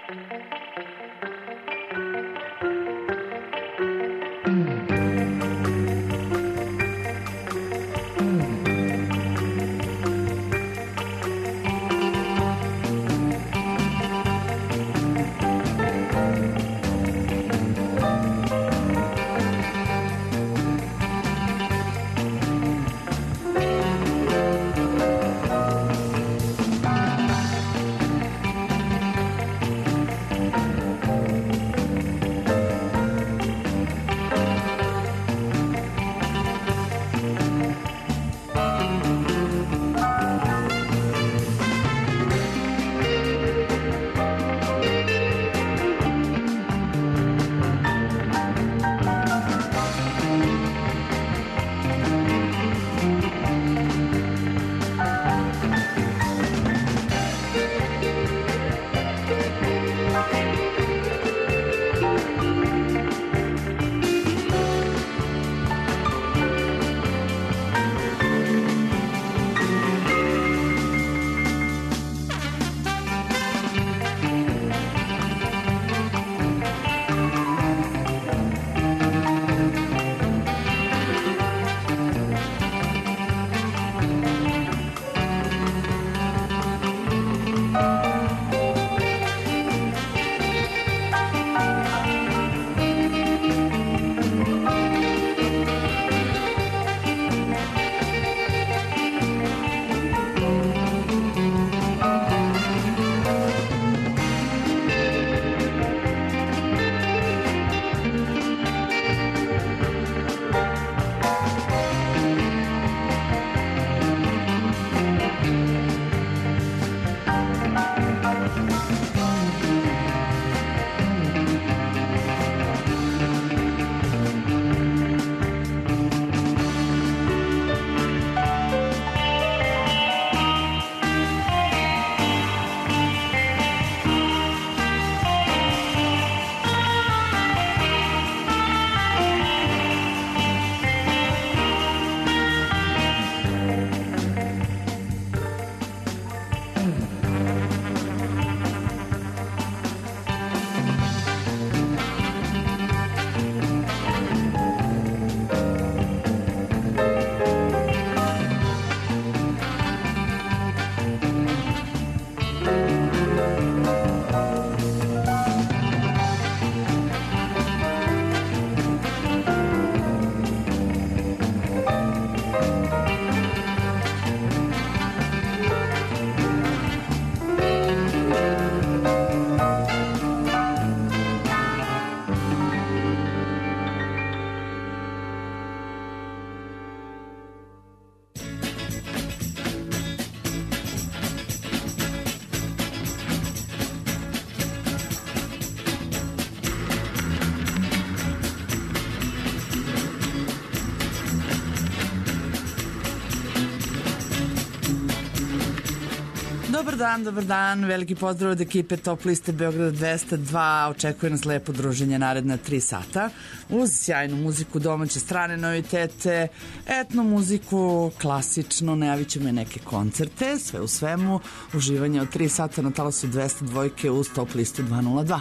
Dobar dan, veliki pozdrav od ekipe Top liste Beograda 202, očekuje nas lepo druženje naredna 3 sata uz sjajnu muziku, domaće, strane novitete, etno muziku, klasično, najavit ćemo i neke koncerte, sve u svemu, uživanje od 3 sata na talasu 202 uz Top listu 202.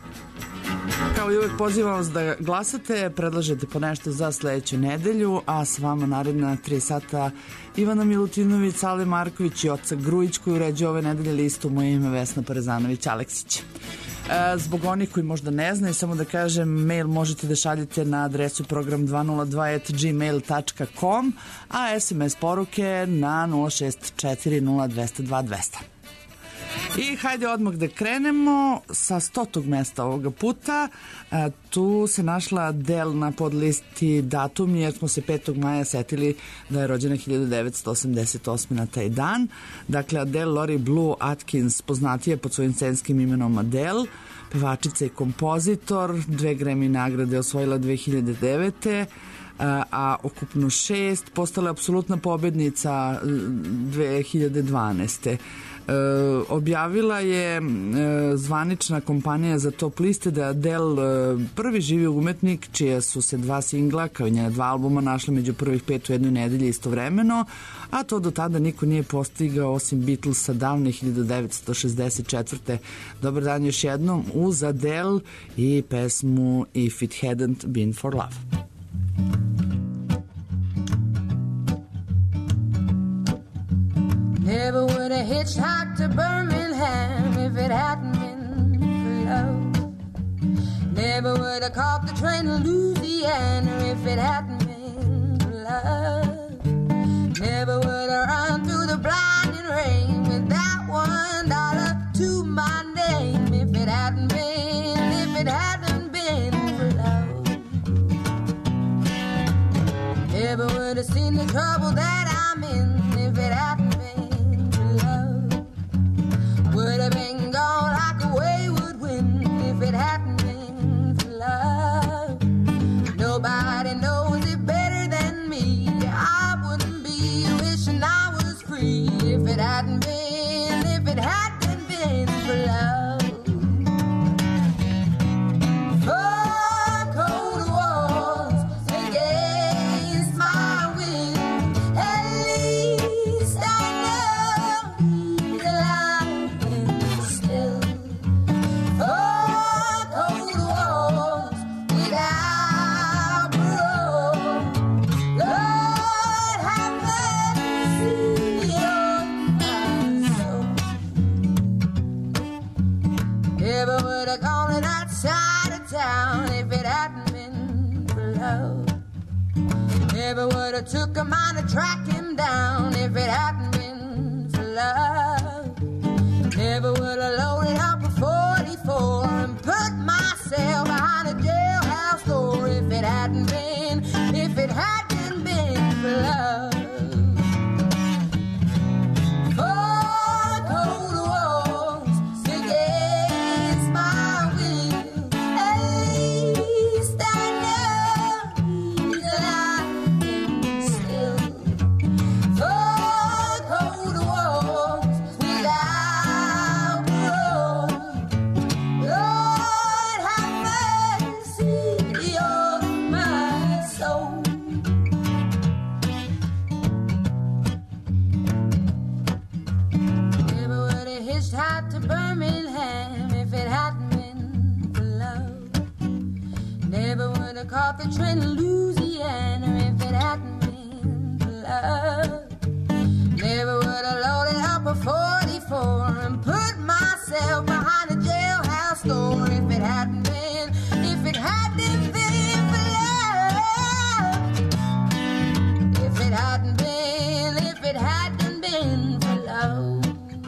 Kao i uvek pozivam vas da glasate, predlažete po nešto za sledeću nedelju, a s vama naredna 3 sata Ivana Milutinović, Sale Marković i Oca Grujić koji uređuje ove nedelje listu. Moje ime Vesna Parezanović-Aleksić. Zbog onih koji možda ne znaju, samo da kažem, mail možete da šaljete na adresu program202@gmail.com, a SMS poruke na 0640202. I hajde odmah da krenemo sa 100. mesta ovoga puta. Tu se našla Adele na podlisti datum jer smo se 5. maja setili da je rođena 1988. na taj dan. Dakle, Adele Laurie Blue Atkins, poznatija pod svojim scenskim imenom Adele, pevačica i kompozitor, 2 Grammy nagrade osvojila 2009. A ukupno 6, postala je apsolutna pobednica 2012. Objavila je zvanična kompanija za top liste da Adele prvi živi umetnik čija su se 2 singla kao i njena 2 albuma našla među prvih 5 u jednoj nedelji istovremeno, a to do tada niko nije postigao osim Beatlesa davne 1964. Dobar dan još jednom uz Adele i pesmu If It Hadn't Been For Love. Never would have hitchhiked to Birmingham if it hadn't been for love. Never would have caught the train to Louisiana if it hadn't been for love. Never would have run through the blinding rain with that $1 to my name if it hadn't been for love. Never would have seen the trouble that I'm in if it hadn't been. Would have been gone like a wayward wind if it hadn't been for love. Nobody knows it better than me. I wouldn't be wishing I was free if it hadn't been for love. Four cold walls against my wind. At least I know the light. Still, four cold walls without parole. Lord have mercy on my soul. Never would have gone to that side of town if it hadn't been for love. Never would have took a mind to track him down if it hadn't been for love. Never would have loaded up a 44 and put myself behind a jailhouse door if it hadn't been for love. Four cold walls against my will. At least I know that I still. Four cold walls without parole. Lord have mercy on my soul. Never would have hitchhiked to Birmingham if it hadn't been for love. Never would have caught the train to Louisiana if it hadn't been for love. Never would have loaded up a 44 and put myself behind a jailhouse door if it hadn't been for love. If it hadn't been for love.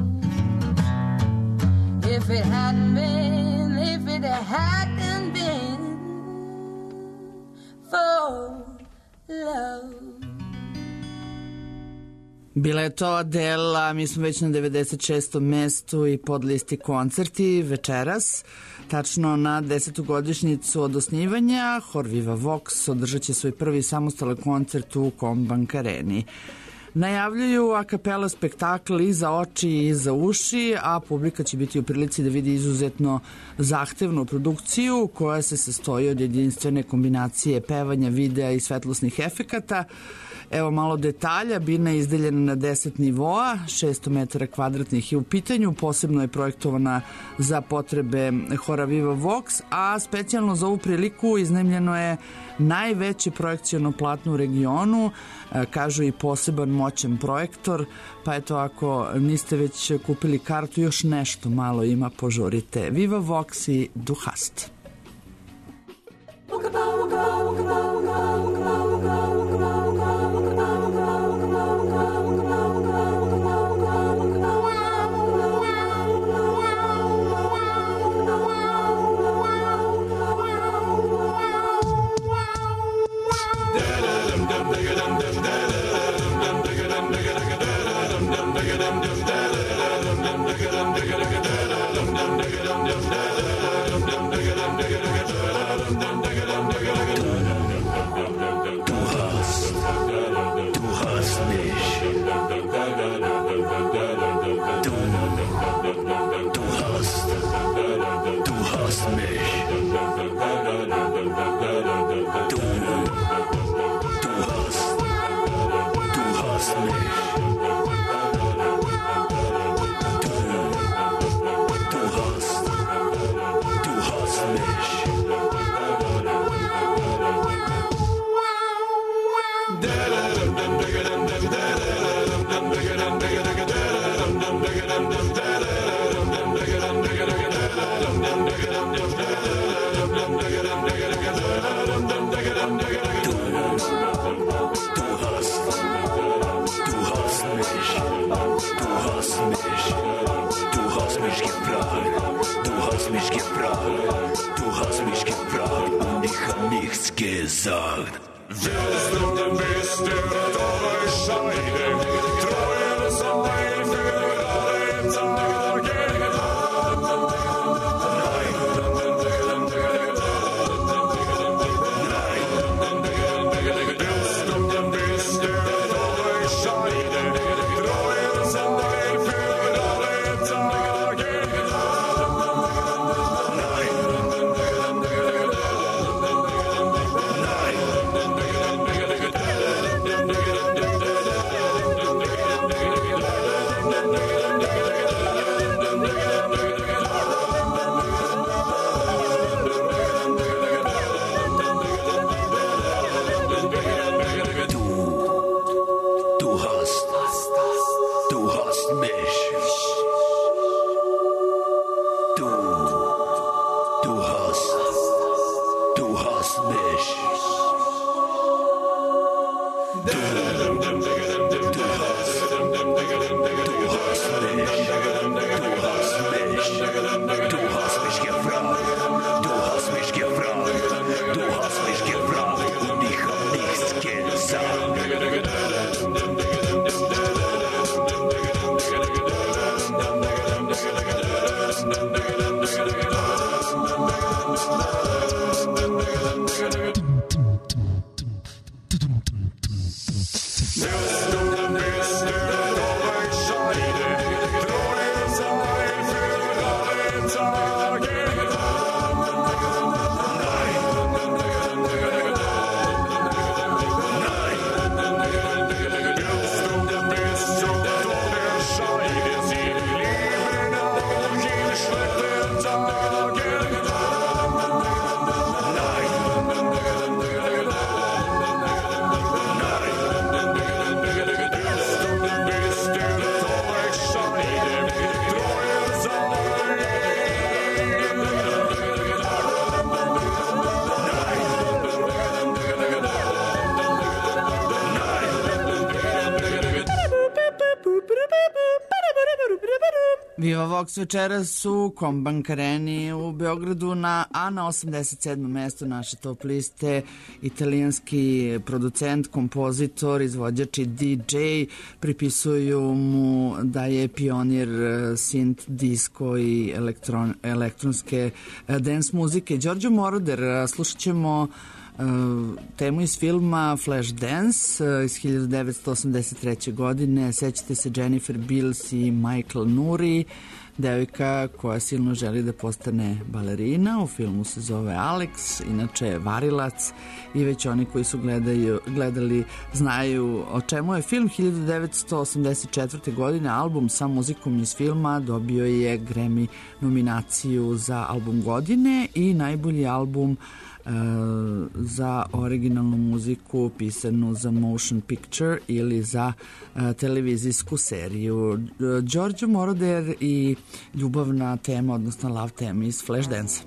If it hadn't been for love. Bila je to Adele, mi smo već na 96. mestu i podlisti koncerti večeras. Tačno na 10. godišnjicu od osnivanja Hor Viva Vox održat će svoj prvi samostalan koncert u Combank Areni. Najavljuju a kapela spektakl i za oči i za uši, a publika će biti u prilici da vidi izuzetno zahtevnu produkciju koja se sastoji od jedinstvene kombinacije pevanja, videa i svetlosnih efekata. Evo malo detalja, bina je izdeljena na 10 nivoa, 600 metara kvadratnih je u pitanju, posebno je projektovana za potrebe Hora Viva Vox, a specijalno za ovu priliku iznajmljeno je najveće projekciono platno u regionu, kažu i poseban moćan projektor, pa eto ako niste već kupili kartu, još nešto malo ima, požurite. Viva Vox i Du hast. Du hast mich. Du hast mich gefragt, du hast mich gefragt und ich hab nichts gesagt. Willst du den Bist der Scheide, treue sein für alle Tage? Viva Vox večeras u Kombank Areni u Beogradu, a na 87. mestu naše top liste italijanski producent, kompozitor, izvođač i DJ. Pripisuju mu da je pionir synth, disco i elektronske dance muzike. Giorgio Moroder, slušat ćemo temu iz filma Flashdance iz 1983. godine. Sećate se Jennifer Beals i Michael Nouri, devojka koja silno želi da postane balerina. U filmu se zove Alex, inače je varilac i već oni koji su gledali znaju o čemu je film. 1984. godine album sa muzikom iz filma dobio je Grammy nominaciju za album godine i najbolji album za originalnu muziku pisanu za motion picture ili za televizijsku seriju. Giorgio Moroder i ljubavna tema, odnosno love tema iz Flashdance.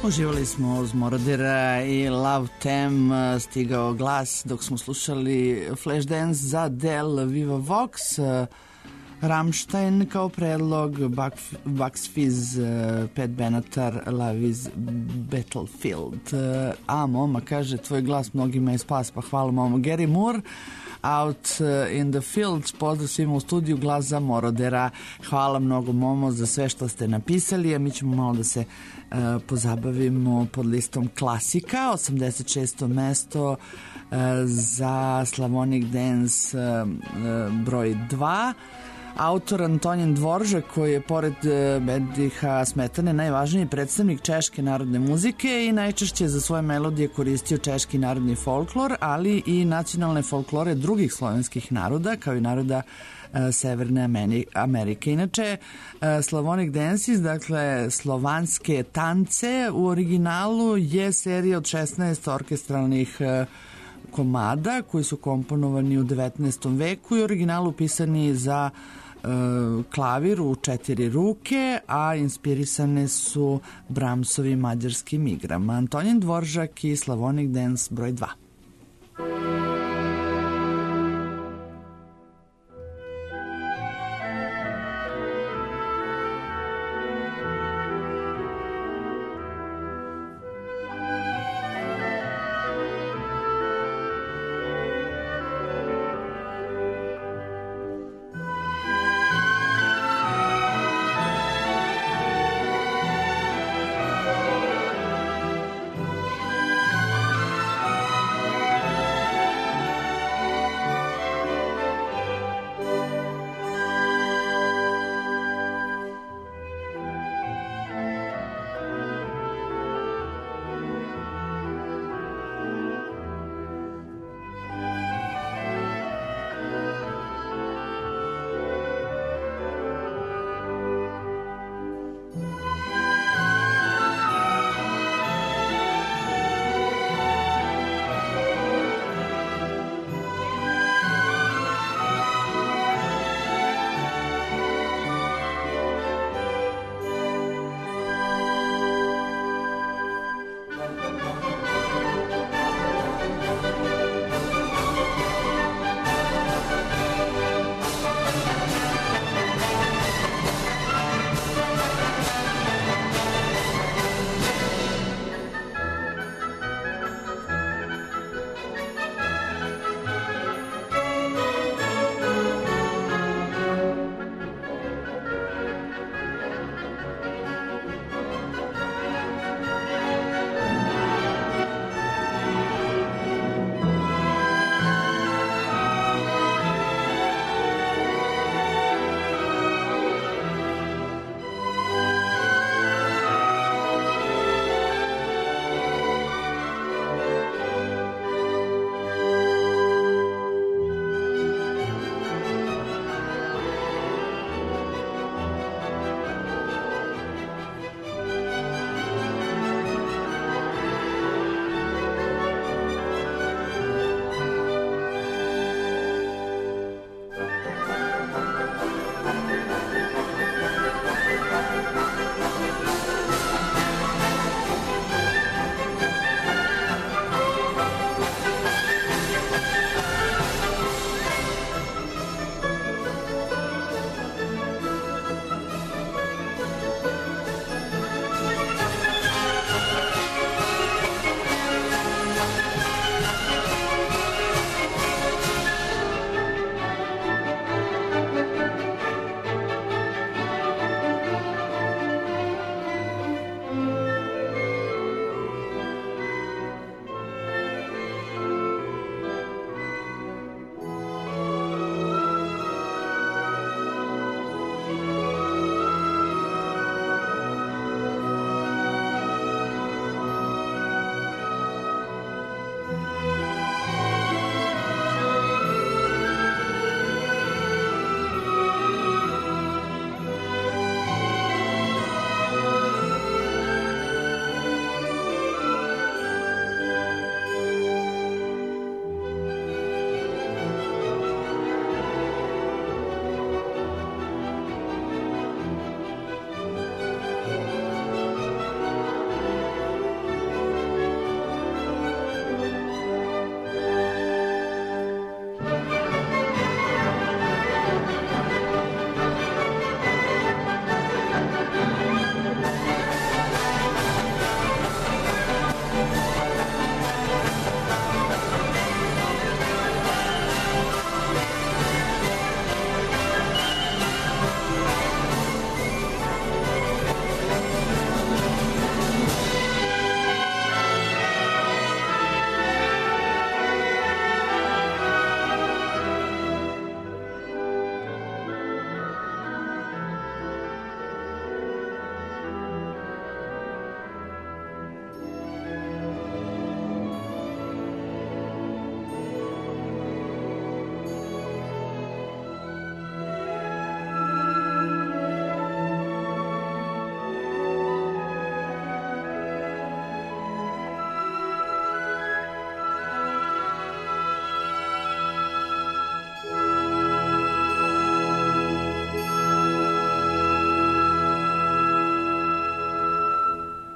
Uživali smo uz Morodera i Love Them, stigao glas dok smo slušali Flashdance za Del Viva Vox, Rammstein kao predlog, Bucks Fizz, Pat Benatar, Love is Battlefield. A Moma kaže, tvoj glas mnogima je spas, pa hvala Moma. Gary Moore, Out in the Fields, pozdrav svima u studiju, glas za Morodera. Hvala mnogo Momo za sve što ste napisali, a mi ćemo malo da se pozabavimo pod listom klasika. 86. mesto za Slavonic Dance broj 2. Autor Antonin Dvoržak, koji je pored Bedriha Smetane najvažniji predstavnik češke narodne muzike i najčešće za svoje melodije koristio češki narodni folklor, ali i nacionalne folklore drugih slovenskih naroda, kao i naroda Severne Amerike. Inače, Slavonic Dances, dakle slovanske tance, u originalu je serija od 16 orkestralnih komada koji su komponovani u 19. veku i originalu pisani za klavir u 4 ruke, a inspirisane su Brahmsovim mađarskim igrama. Antonin Dvoržak i Slavonic Dance broj 2.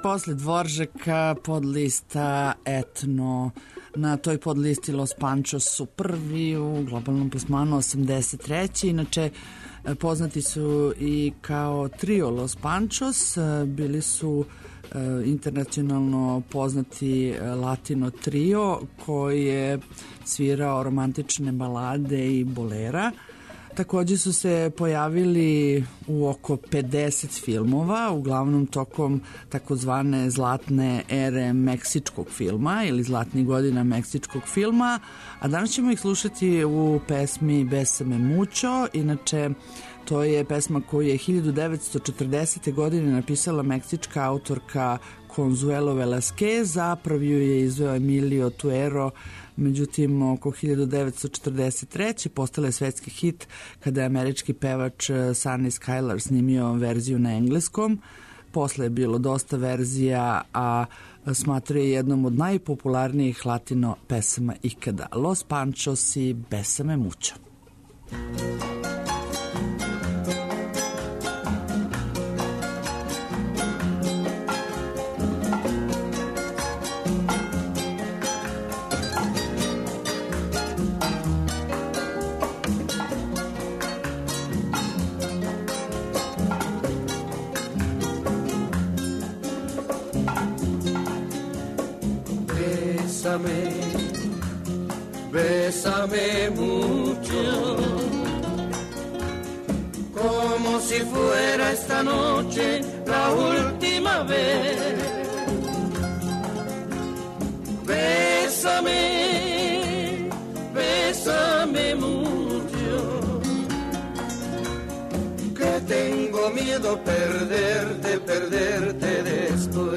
Posle Dvoržaka podlista Etno. Na toj podlisti Los Panchos su prvi u globalnom plasmanu 83. Inače, poznati su i kao trio Los Panchos, bili su internacionalno poznati latino trio koji je svirao romantične balade i bolera. Takođe su se pojavili u oko 50 filmova, uglavnom tokom takozvane zlatne ere meksičkog filma ili zlatnih godina meksičkog filma, a danas ćemo ih slušati u pesmi Besame Mucho. Inače, to je pesma koju je 1940. godine napisala meksička autorka Consuelo Velasquez, a prvi ju je izveo Emilio Tuero. Međutim, oko 1943. postala je svetski hit kada je američki pevač Sunny Skylar snimio verziju na engleskom. Posle je bilo dosta verzija, a smatra je jednom od najpopularnijih latino pesama ikada. Los Panchos i Besame Mucho. Bésame mucho, como si fuera esta noche la última vez. Bésame, bésame mucho, que tengo miedo perderte, perderte después.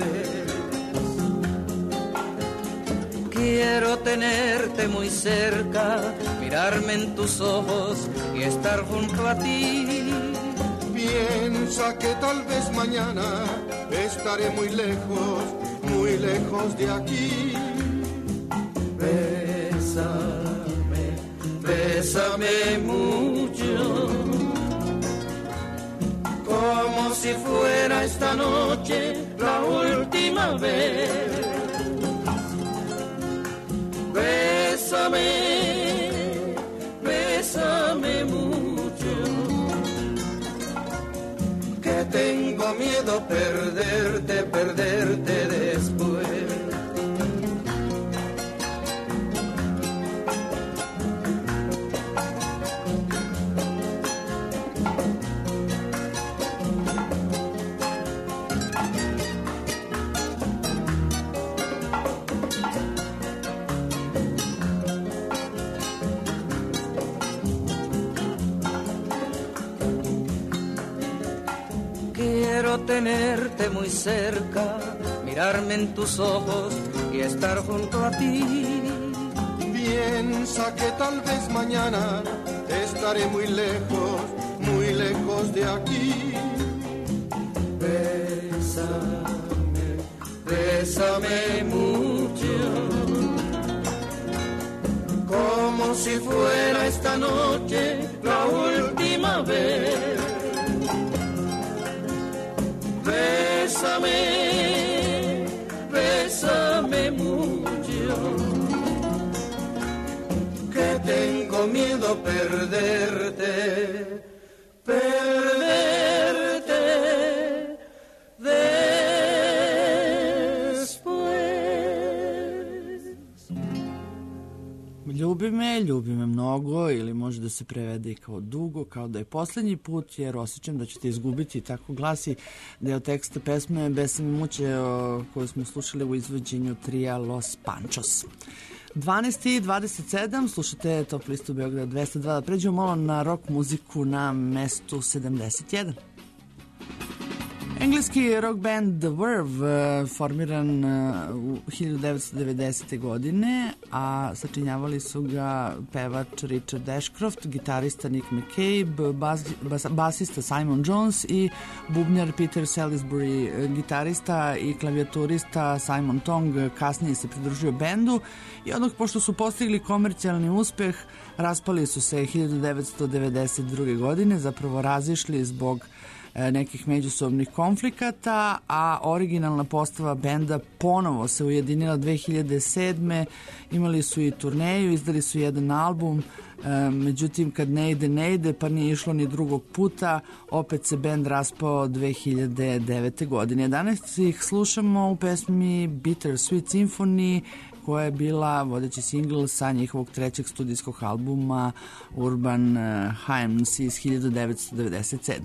Quiero tenerte muy cerca, mirarme en tus ojos y estar junto a ti. Piensa que tal vez mañana estaré muy lejos de aquí. Bésame, bésame mucho, como si fuera esta noche la última vez. Bésame, bésame mucho, que tengo miedo perderte, perderte después. Tenerte muy cerca, mirarme en tus ojos y estar junto a ti. Piensa que tal vez mañana estaré muy lejos de aquí. Bésame, bésame mucho, como si fuera esta noche la última vez. Bésame, bésame mucho, que tengo miedo perderte, perderte después. Ljubi me mnogo, ili može da se prevede i kao dugo, kao da je poslednji put, jer osjećam da ću te izgubiti. Tako glasi deo teksta pesme Besame Mucho koju smo slušali u izvođenju trija Los Panchos. 12:27, slušate Top listu Beograd 202. Da pređemo malo na rock muziku na mestu 71. Engleski rock band The Verve, formiran u 1990. godine, a sačinjavali su ga pevač Richard Ashcroft, gitarista Nick McCabe, basista Simon Jones i bubnjar Peter Salisbury. Gitarista i klavijaturista Simon Tong kasnije se pridružio bendu i odmah pošto su postigli komercijalni uspeh, raspali su se 1992. godine, zapravo razišli zbog nekih međusobnih konflikata, a originalna postava benda ponovo se ujedinila 2007. Imali su i turneju, izdali su jedan album, međutim kad ne ide, pa nije išlo ni drugog puta, opet se bend raspao 2009. godine. Danas ih slušamo u pesmi Bittersweet Symphony, koja je bila vodeći singl sa njihovog trećeg studijskog albuma Urban Hymns iz 1997.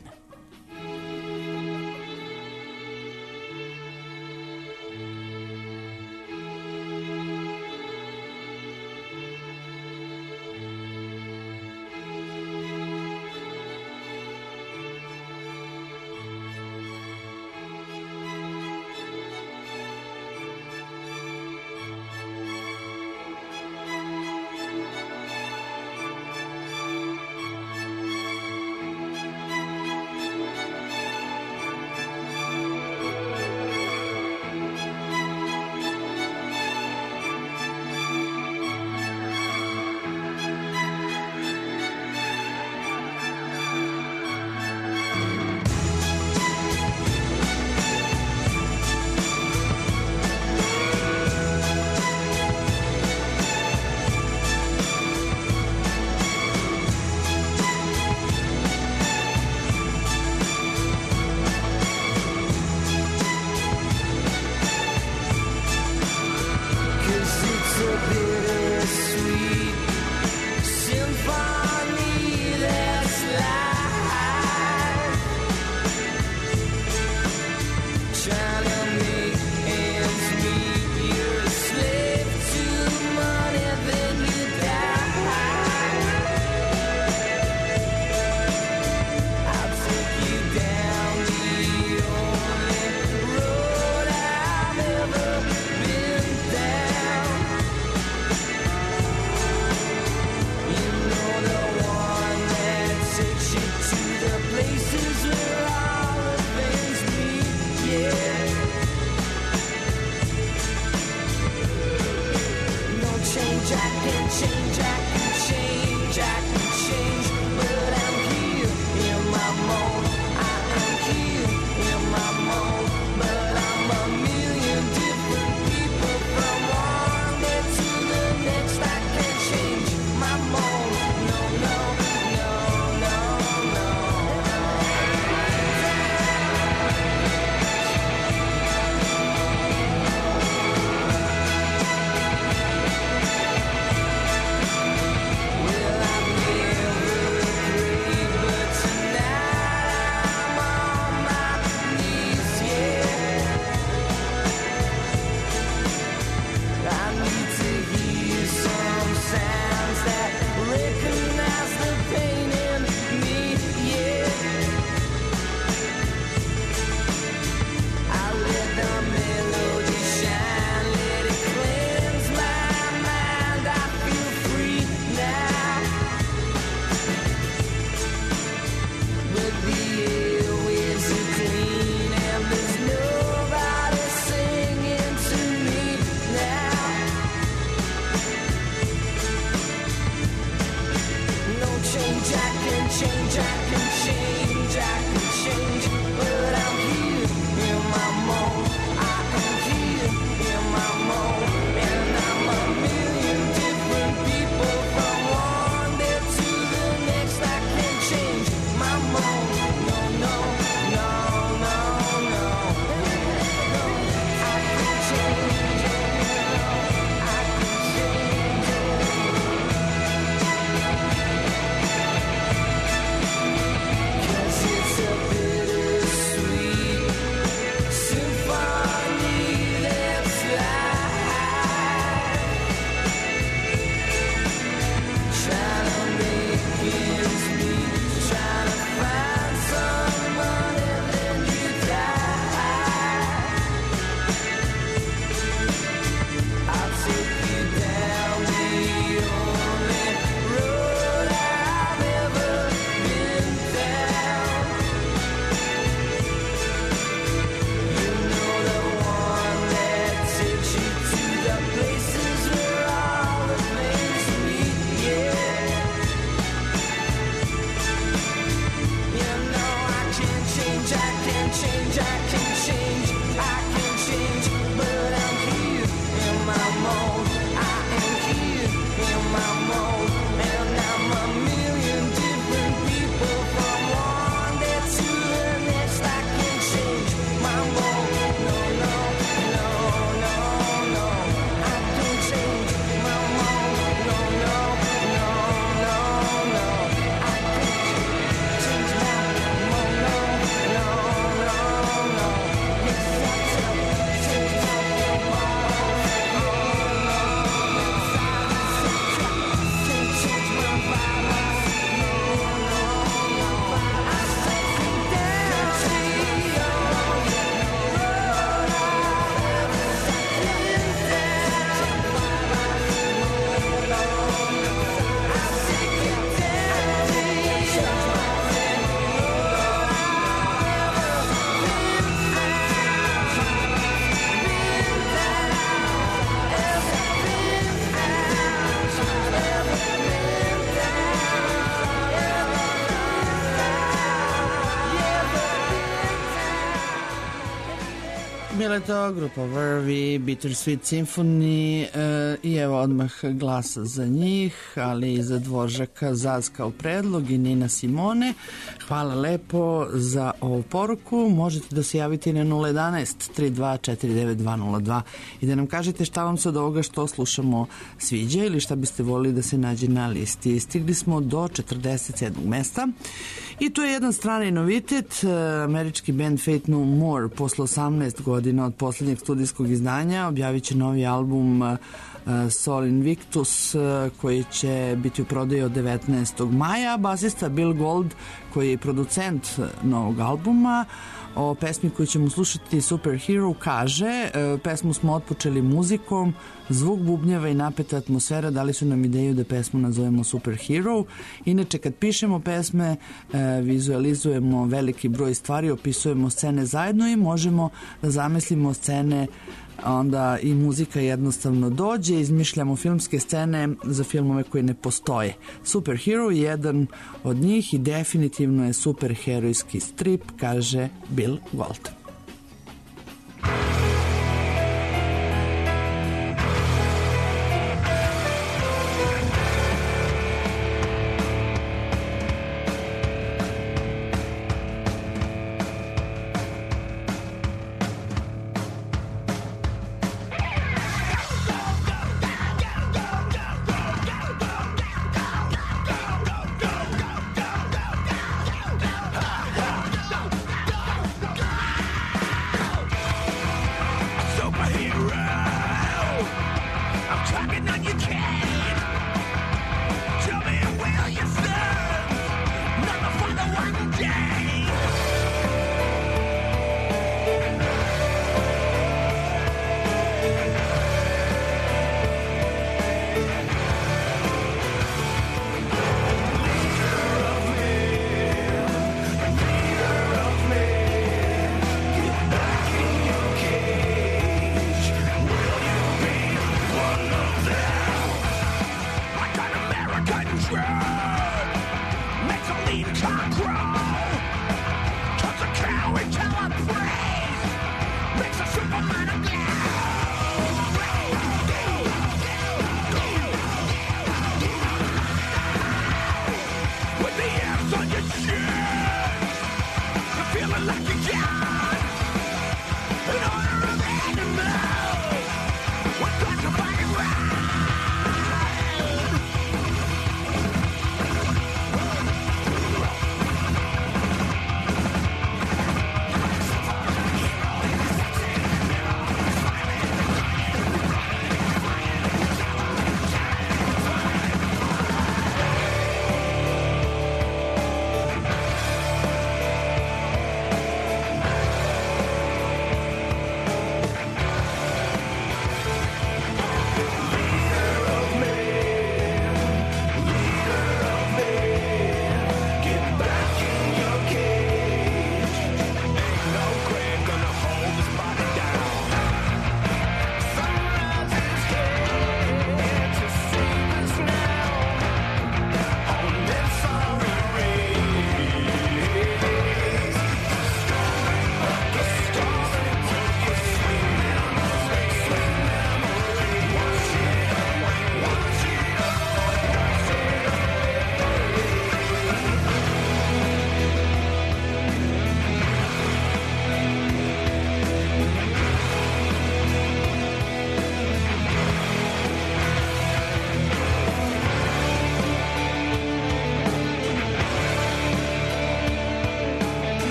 Bila je to grupa Verve, Bittersweet Symphony i evo odmah glas za njih, ali i za Dvoržaka Zaz kao predlog i Nina Simone. Hvala lepo za ovu poruku. Možete da se javite na 011-3249-202 i da nam kažete šta vam se od ovoga što slušamo sviđa ili šta biste volili da se nađe na listi. Stigli smo do 47. mesta i to je jedan strani novitet. Američki band Fate No More posle 18 godina od poslednjeg studijskog izdanja objavit će novi album Sol Invictus koji će biti u prodaju od 19. maja. Basista Bill Gold, koji je producent novog albuma, o pesmi koju ćemo slušati Superhero kaže: pesmu smo otpočeli muzikom, zvuk bubnjeva i napeta atmosfera dali su nam ideju da pesmu nazovemo Superhero. Inače, kad pišemo pesme, vizualizujemo veliki broj stvari, opisujemo scene zajedno i možemo da zamislimo scene, onda i muzika jednostavno dođe, izmišljamo filmske scene za filmove koji ne postoje. Superhero je jedan od njih i definitivno je superherojski strip, kaže Bill Gold.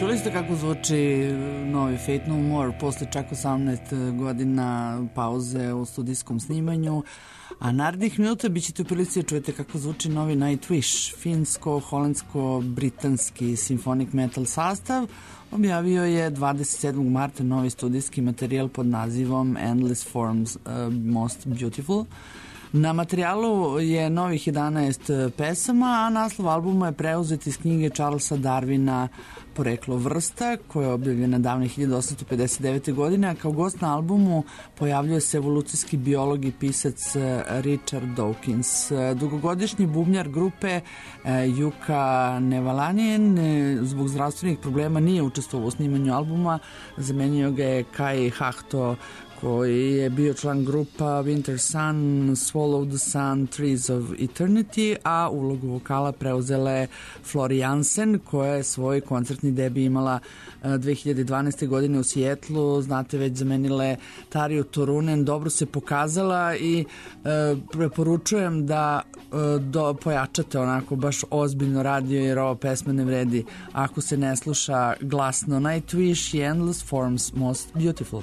Čuli ste kako zvuči novi Faith No More posle čak 18 godina pauze u studijskom snimanju, a narednih minuta bit ćete u prilici da čujete kako zvuči novi Nightwish, finsko-holandsko-britanski symphonic metal sastav. Objavio je 27. marta novi studijski materijal pod nazivom Endless Forms Most Beautiful. Na materijalu je novih 11 pesama, a naslov albuma je preuzet iz knjige Charlesa Darwina Poreklo vrsta, koja je objavljena davne 1859. godine, a kao gost na albumu pojavljuje se evolucijski biolog i pisac Richard Dawkins. Dugogodišnji bubnjar grupe Jukka Nevalanien zbog zdravstvenih problema nije učestvovao u snimanju albuma, zamenio ga je Kai Hahto, koji je bio član grupa Winter Sun, Swallow the Sun, Trees of Eternity, a ulogu vokala preuzela je Flori Jansen, koja je svoj koncertni debi imala 2012. godine u Sijetlu. Znate, već zamenile Tarju Turunen, dobro se pokazala i preporučujem da pojačate onako baš ozbiljno radio, jer ova pesma ne vredi ako se ne sluša glasno. Nightwish i Endless Forms Most Beautiful.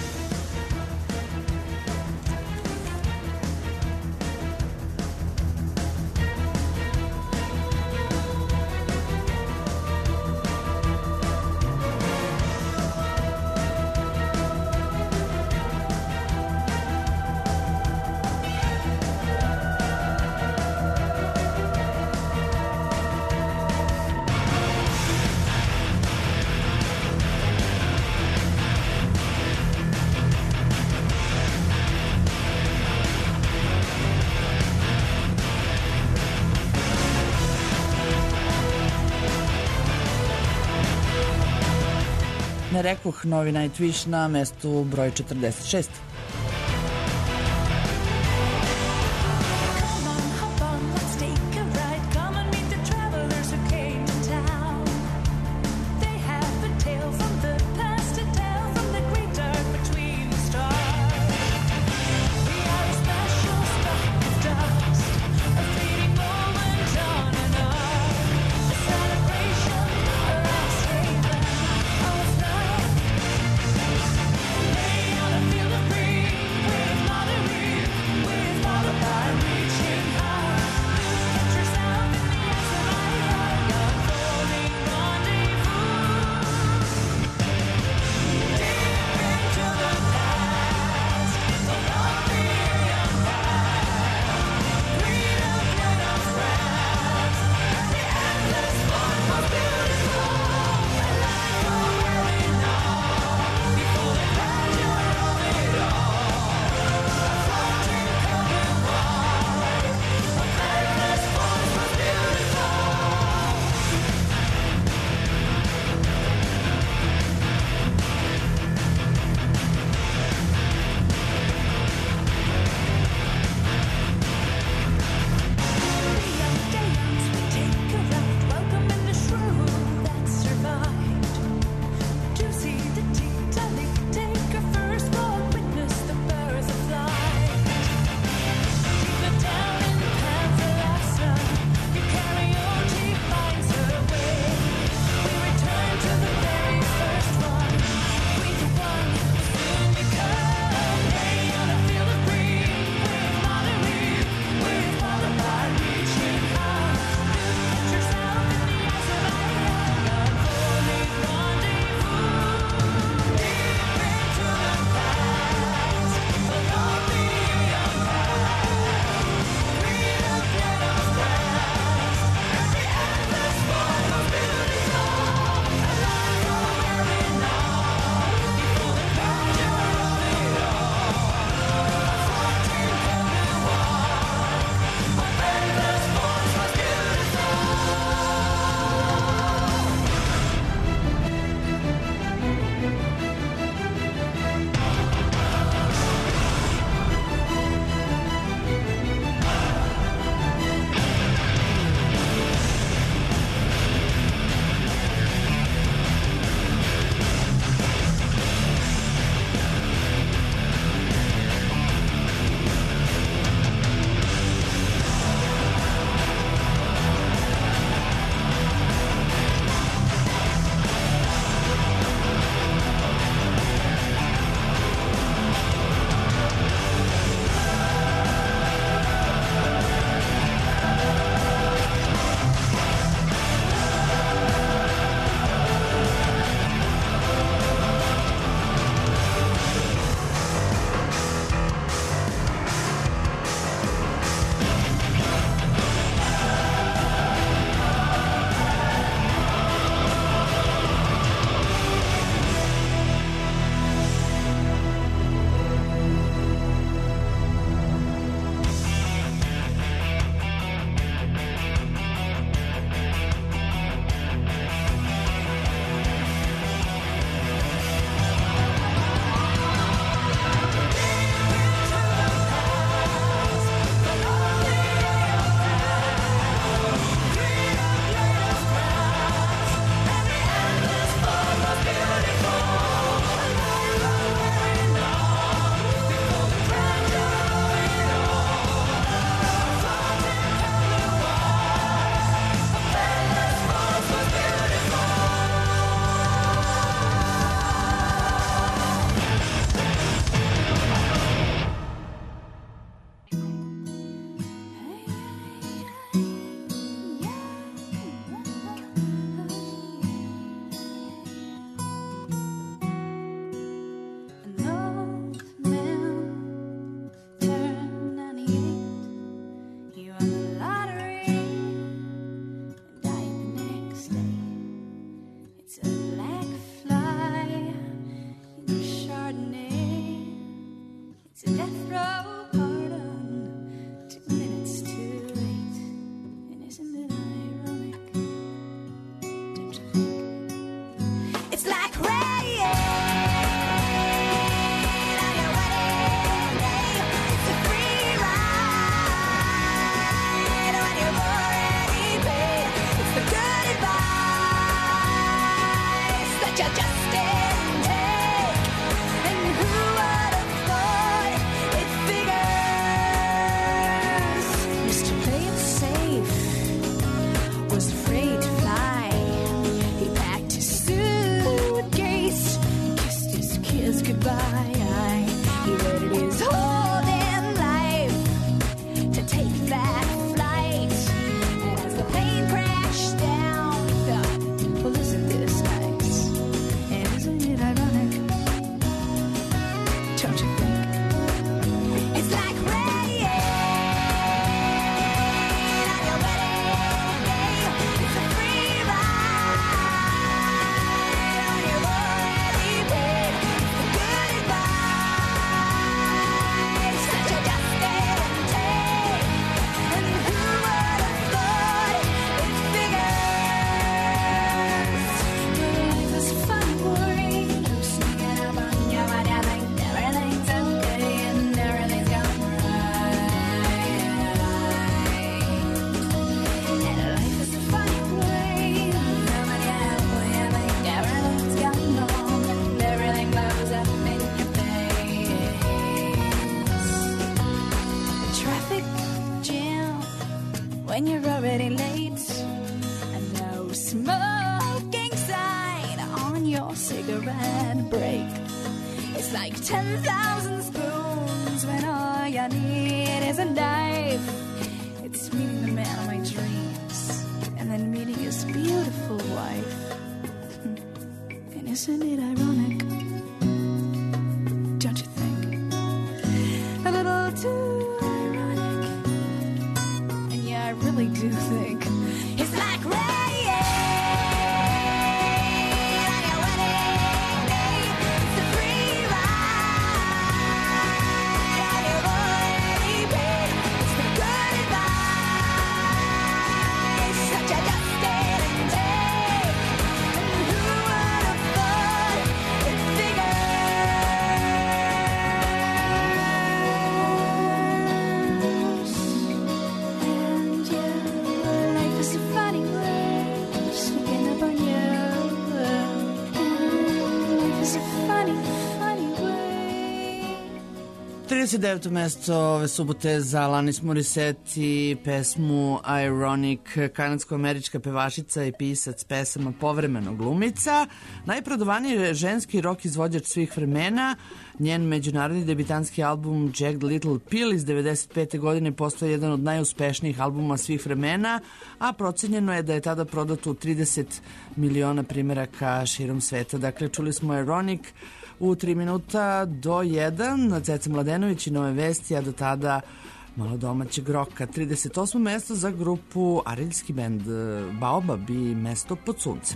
Ne rekoh, novi Nightwish na mestu broj 46. Feel the breeze. your cigarette break. It's like 10,000 spoons when all you need is a knife. It's meeting the man of my dreams and then meeting his beautiful wife. And isn't it ironic? Don't you think? A little too ironic. And yeah, I really do think it's like rain on your wedding day. It's a free ride on your already paid. It's the good advice that you just didn't take. And who would have thought it figures? And yeah, life is a funny way, sneaking up on you. Life is a funny, funny way. 39. mesto ove subote za Alanis Morissette i pesmu Ironic, kanadsko-američka pevašica i pisac pesama, povremeno glumica, najprodavaniji ženski rock izvođač svih vremena. Njen međunarodni debitanski album Jagged Little Pill iz 95. godine postoje jedan od najuspešnijih albuma svih vremena, a procenjeno je da je tada prodato u 30 miliona primeraka širom sveta. Dakle, čuli smo Ironic u 3 minuta do 1, Ceca Mladenović i Nove vesti, a do tada malo domaćeg roka. 38. mesto za grupu ariljski bend Baobab i Mesto pod suncem.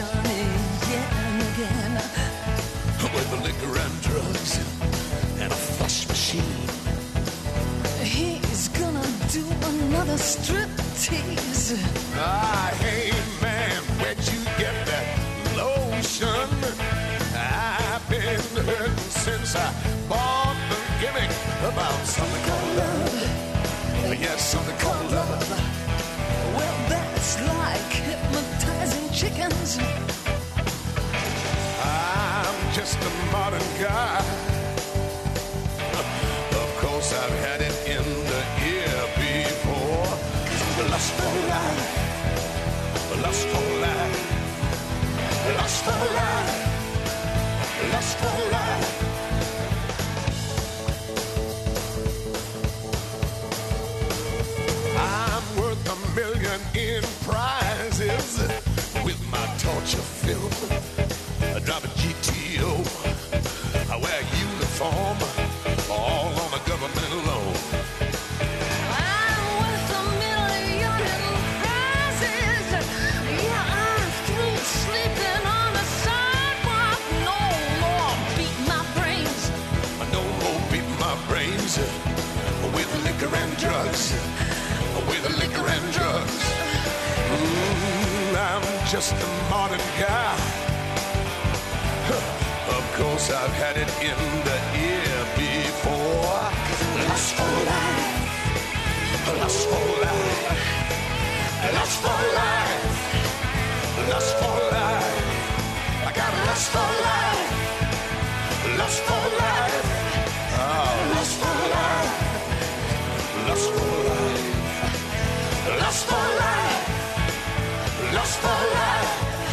Johnny yet and again. With the liquor and drugs and a flush machine. He's gonna do another striptease. Hey man, where'd you get that lotion? I've been hurting since I bought the gimmick about something called love. Yes, something called love. Well, that's like hypnotizing chickens. I'm just a modern guy. Of course, I've had it in the ear before. Lust for life, lust for life, lust for life, lust for life. I'm worth $1 million in prizes with my torture film. I drive a GTO, I wear a uniform, all on a government loan. I'm worth $1 million in prizes. Yeah, I'm through sleeping on the sidewalk. No more beat my brains. No more beat my brains with liquor and drugs, with liquor and drugs. I'm just a modern guy. Of course, I've had it in the ear before. Lust for life, lust for life, lust for life, lust for life. I got lust for life, lust for life, oh, lust for life, lust for life, lust for life, lust for life.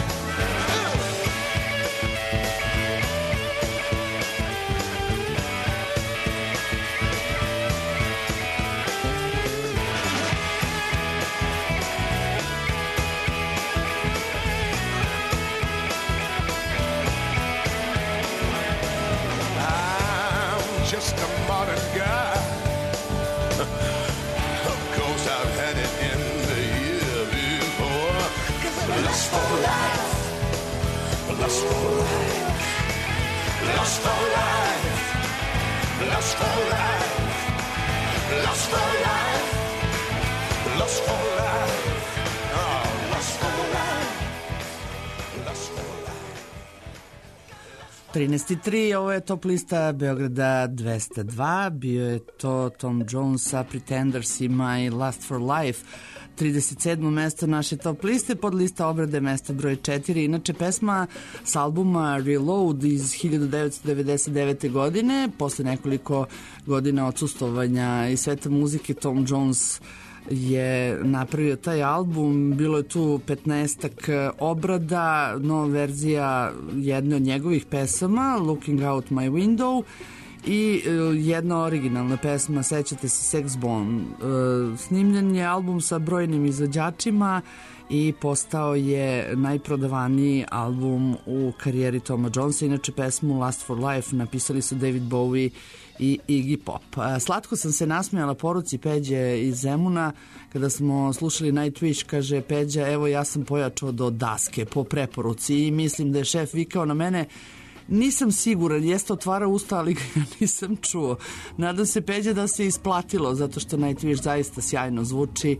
Just a modern guy. Of course, I've had it in the year before. Lust for life, lust for life, lust for life, lust for life, lust for life, lust for life, oh, lust for life, lust for life. 13.3, ovo je top lista Beograda 202, bio je to Tom Jones sa Pretendersima i Lust for Life. 37. mesto naše top liste, pod lista obrade mesto broj 4, inače pesma s albuma Reload iz 1999. godine, posle nekoliko godina odsustovanja i sveta muzike. Tom Jones je napravio taj album, bilo je tu 15-ak obrada, nova verzija jedne od njegovih pesama, Looking Out My Window, i jedna originalna pesma, sećate se, Sex Bomb. Snimljen je album sa brojnim izvođačima i postao je najprodavaniji album u karijeri Toma Jonesa. Inače, pesmu Lust for Life napisali su David Bowie i Iggy Pop. Slatko sam se nasmijala poruci Peđe iz Zemuna kada smo slušali Nightwish. Kaže Peđa, evo ja sam pojačao do daske po preporuci i mislim da je šef vikao na mene. Nisam siguran, jeste otvarao usta, ali ga nisam čuo. Nadam se, Peđa, da se isplatilo, zato što Nightwish zaista sjajno zvuči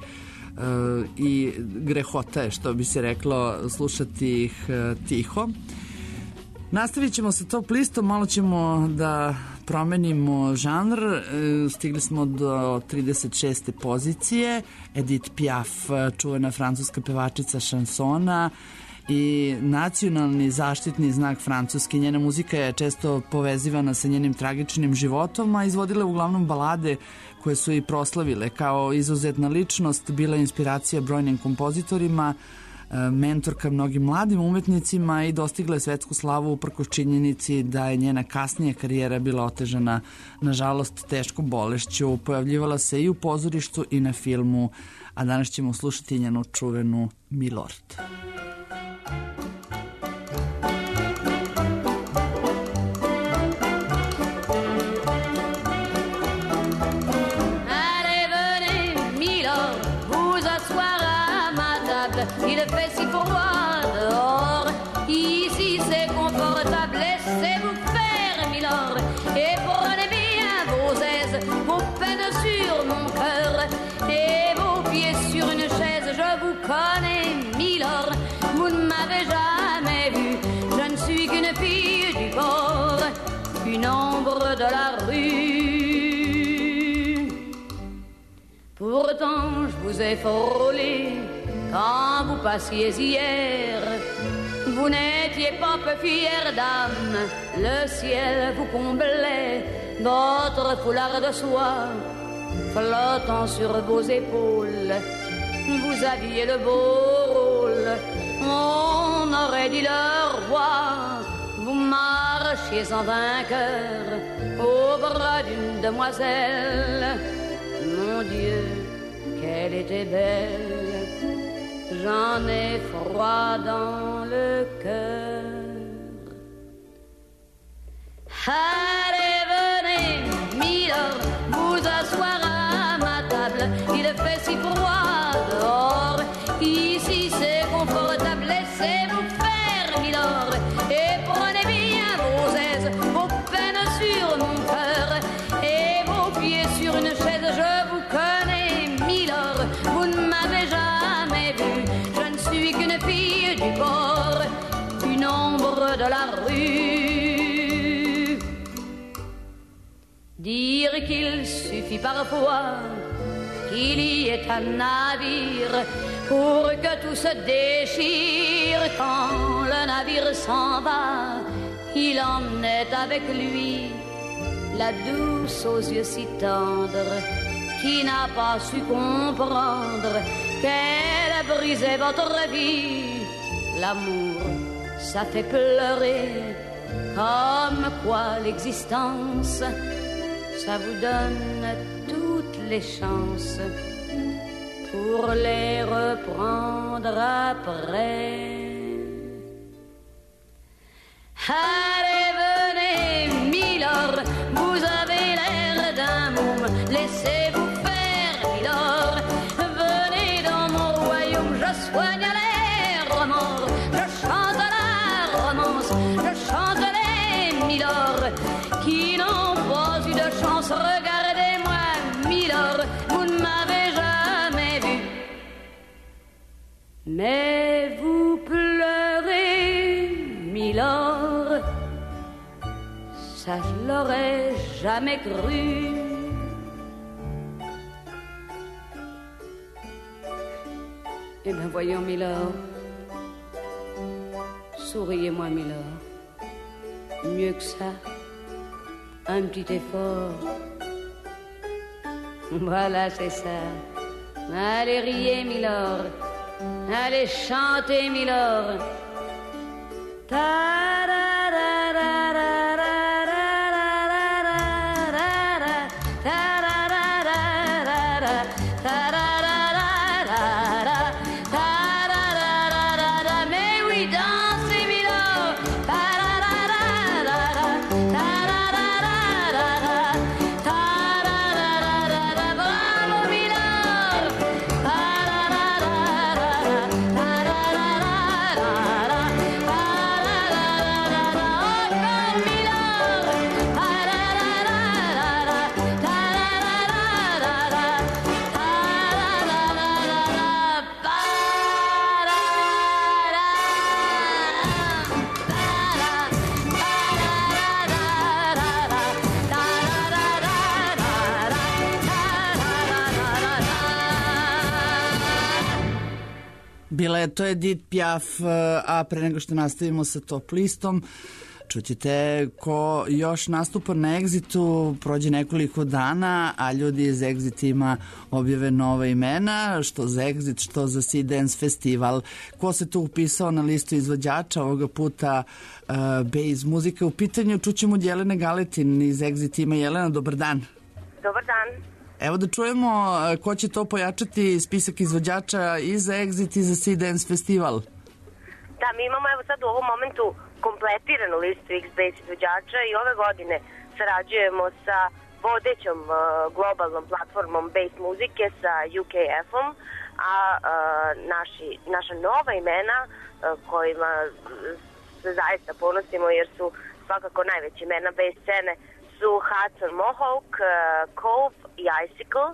i grehota je, što bi se reklo, slušati ih tiho. Nastavit ćemo sa top listom, malo ćemo da promenimo žanr. Stigli smo do 36. pozicije. Edith Piaf, čuvena francuska pevačica šansona i nacionalni zaštitni znak Francuske. Njena muzika je često povezivana sa njenim tragičnim životom, a izvodila uglavnom balade koje su i proslavile. Kao izuzetna ličnost bila inspiracija brojnim kompozitorima, mentorka mnogim mladim umetnicima i dostigla je svetsku slavu uprkos činjenici da je njena kasnija karijera bila otežana, nažalost, teškom bolešću. Pojavljivala se i u pozorištu i na filmu, a danas ćemo slušati njenu čuvenu Milord. Il fait si froid dehors m'avez jamais vue. Je ne suis qu'une fille du port, une ombre de la rue. Pourtant je vous ai frôlé quand vous passiez hier. Vous n'étiez pas peu fière d'âme, le ciel vous comblait, votre foulard de soie flottant sur vos épaules. Vous aviez le beau rôle, on aurait dit le roi. Vous marchiez en vainqueur au bras d'une demoiselle. Mon Dieu, qu'elle était belle, j'en ai froid dans le cœur. Allez, venez, milord, vous asseoir à ma table. Il fait si froid dehors, ici c'est confortable. Laissez-vous faire, milord, et prenez bien vos aises, vos peines sur mon cœur et vos pieds sur une chaise. Je vous connais, milord, vous ne m'avez jamais vu. Je ne suis qu'une fille du port, une ombre de la rue. Dire qu'il suffit parfois qu'il y ait un navire pour que tout se déchire. Quand le navire s'en va, il emmenait avec lui la douce aux yeux si tendres, qui n'a pas su comprendre qu'elle a brisé votre vie. L'amour, ça fait pleurer, comme quoi l'existence, ça vous donne toutes les chances pour les reprendre après. Allez, venez, milord, vous avez l'air d'un môme, laissez-vous faire, milord. Venez dans mon royaume, je soigne les remords, je chante la romance, je chante les milords qui n'ont pas eu de chance. Regardez-moi, milord, vous ne m'avez jamais vu, mais vous pleurez, milord, ça je l'aurais jamais cru. Eh bien voyons, milord, souriez-moi, milord, mieux que ça, un petit effort. Voilà, c'est ça. Allez, riez, milord, allez, chantez, milord. Mais oui, dansez, milord. Bravo, milord. Bila je to Edith Piaf, a pre nego što nastavimo sa top listom, čućete ko još nastupa na Exitu, prođe nekoliko dana, a ljudi iz Exit ima objave nova imena, što za Exit, što za Sea Dance festival. Ko se tu upisao na listu izvođača, ovoga puta Base muzika u pitanju, čućemo od Jelene Galetin iz Exit ima. Jelena, dobar dan. Dobar dan. Evo da čujemo ko će to pojačati spisak izvođača i za Exit i za Sea Dance festival. Da, mi imamo evo sad u ovom momentu kompletiranu listu X-Base izvođača i ove godine sarađujemo sa vodećom globalnom platformom Base muzike, sa UKF-om, a naša nova imena kojima se zaista ponosimo jer su svakako najveće imena Base scene su Hudson Mohawk, Cove i Icicle.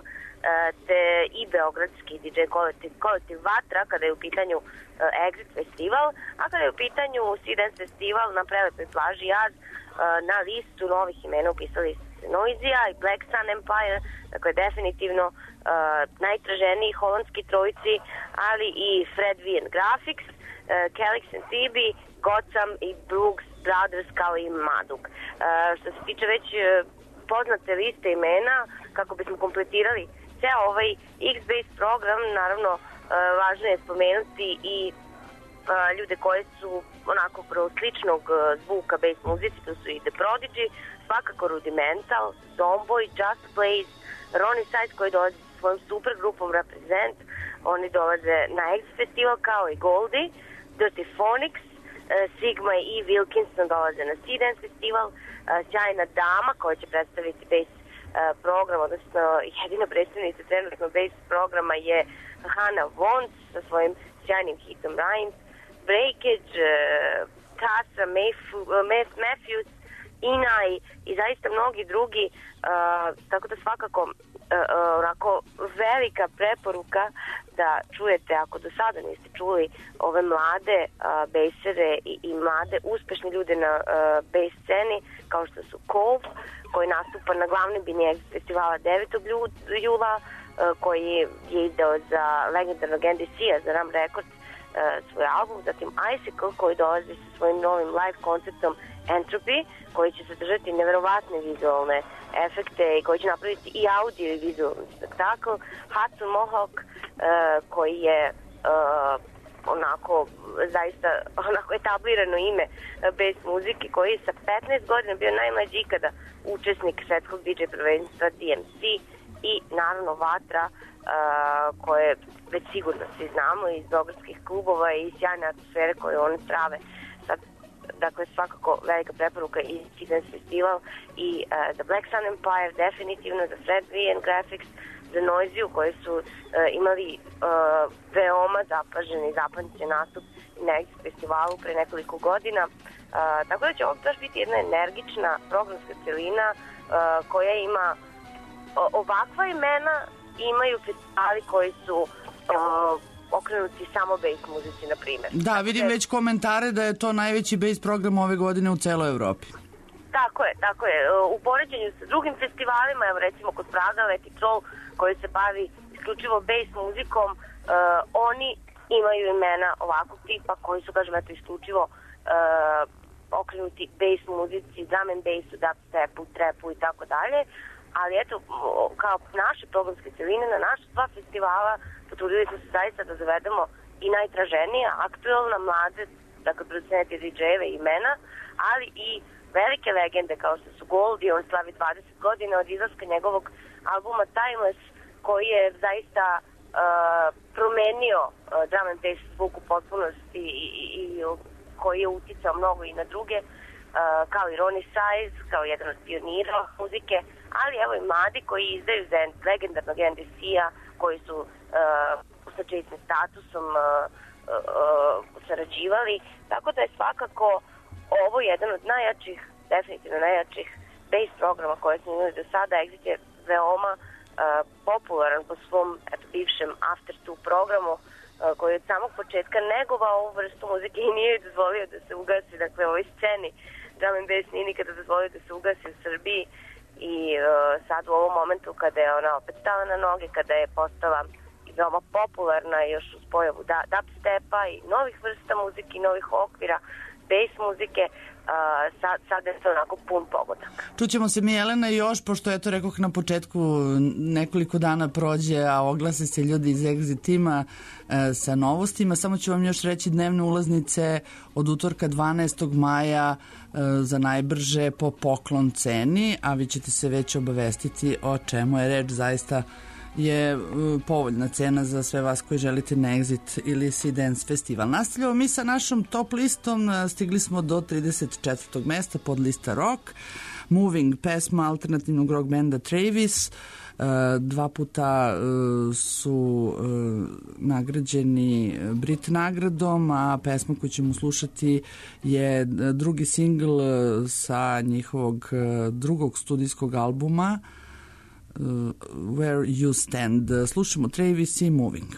te i beogradski DJ kolektiv Vatra kada je u pitanju Exit festival, a kada je u pitanju Sea Dance festival na prelepoj plaži Jaz, na listu novih imena upisali se Noizija i Black Sun Empire, dakle definitivno najtraženiji holandski trojici, ali i Fred V and Graphics, Calix and Tibi, Gotham i Brooks Brothers kao i Madug. Što se tiče već poznate liste imena, kako bismo kompletirali ceo ovaj X-Base program, naravno važno je spomenuti i ljude koji su onako vrlo sličnog zvuka bass muzici, to su i The Prodigy, svakako Rudimental, Zomboy, Just Blaze, Ronnie Size koji dolazi sa svojom super grupom Represent, oni dolaze na X festival kao i Goldie, Dirty Phonics, Sigma i Wilkinson dolaze na Sea Dance festival, sjajna dama koja će predstaviti bass program, odnosno jedina predstavnica trenutno bass programa je Hannah Wons sa svojim sjajnim hitom Rhymes, Breakage, Tassa, Matthews, Inai i zaista mnogi drugi, tako da svakako onako velika preporuka da čujete, ako do sada niste čuli ove mlade bejsere i mlade uspešne ljude na bejs sceni, kao što su Cove, koji nastupa na glavnom bini festivala 9. jula, koji je izdao za legendarnog NDC-a, za Ram Records, svoj album, zatim Icicle koji dolazi sa svojim novim live konceptom Entropy, koji će sadržati neverovatne vizualne efekte i koji će napraviti i audio i vizualni spektakl, Hudson Mohawk koji je onako zaista onako etablirano ime bass muzike, koji je sa 15 godina bio najmlađi ikada učesnik svetskog DJ prvenstva DMC i naravno Vatra koje već sigurno svi znamo iz beogradskih klubova i sjajne atmosfere koje one prave. Sad, dakle, svakako velika preporuka i Sea Dance festival i The Black Sun Empire, definitivno za Fred V and Graphics, za Noiziju koji su imali veoma zapaženi i zapamćen nastup na Exit festivalu pre nekoliko godina. Tako da će ovo baš biti jedna energična programska celina koja ima ovakva imena, imaju festivali koji su okrenuti samo bass muzici, na primjer. Da, vidim već komentare da je to najveći bass program ove godine u celoj Evropi. Tako je. U poređenju sa drugim festivalima, evo recimo kod Praga, Leti Troll, koji se bavi isključivo bass muzikom, oni imaju imena ovakvog tipa koji su, kažem, isključivo okrenuti bass muzici, drum and bassu, dubstepu, trapu i tako dalje. Ali eto, kao naše programske celine na naša dva festivala potrudili smo se zaista da zavedemo i najtraženija, aktualna, mlade, dakle, producente DJ-eve imena, ali i velike legende kao što su Goldie, on slavi 20 godina od izlaska njegovog albuma Timeless, koji je zaista promenio drum and bass zvuk u potpunosti i koji je uticao mnogo i na druge, kao i Ronnie Size, kao jedan od pionira muzike, ali evo i mladi koji izdaju za legendarnog NDC-a, koji su sa Jason Statusom sarađivali, tako da je svakako ovo jedan od najjačih, definitivno najjačih bass programa koje smo imali do sada. Exit je veoma popularan po svom bivšem After 2 programu, koji je od samog početka negovao ovu vrstu muzike i nije dozvolio da se ugasi, dakle, u ovoj sceni drum and bass nije nikada dozvolio da se ugasi u Srbiji i sad u ovom momentu kada je ona opet stala na noge, kada je postala veoma popularna još uz pojavu dubstepa i novih vrsta muzike i novih okvira bass muzike, sad je to onako pun pogodak. Čućemo se mi, Jelena, još, pošto eto rekoh na početku nekoliko dana prođe, a oglase se ljudi iz Exit tima sa novostima. Samo ću vam još reći dnevne ulaznice od utorka 12. maja za najbrže po poklon ceni, a vi ćete se već obavestiti o čemu je reč. Zaista je povoljna cena za sve vas koji želite na Exit ili Sea Dance festival. Nastavljamo mi sa našom top listom. Stigli smo do 34. mesta pod lista Rock. Moving, pesma alternativnog rock benda Travis. Dva puta su nagrađeni Brit nagradom, a pesma koju ćemo slušati je drugi singl sa njihovog drugog studijskog albuma Where You Stand. Slušamo Travis i Moving.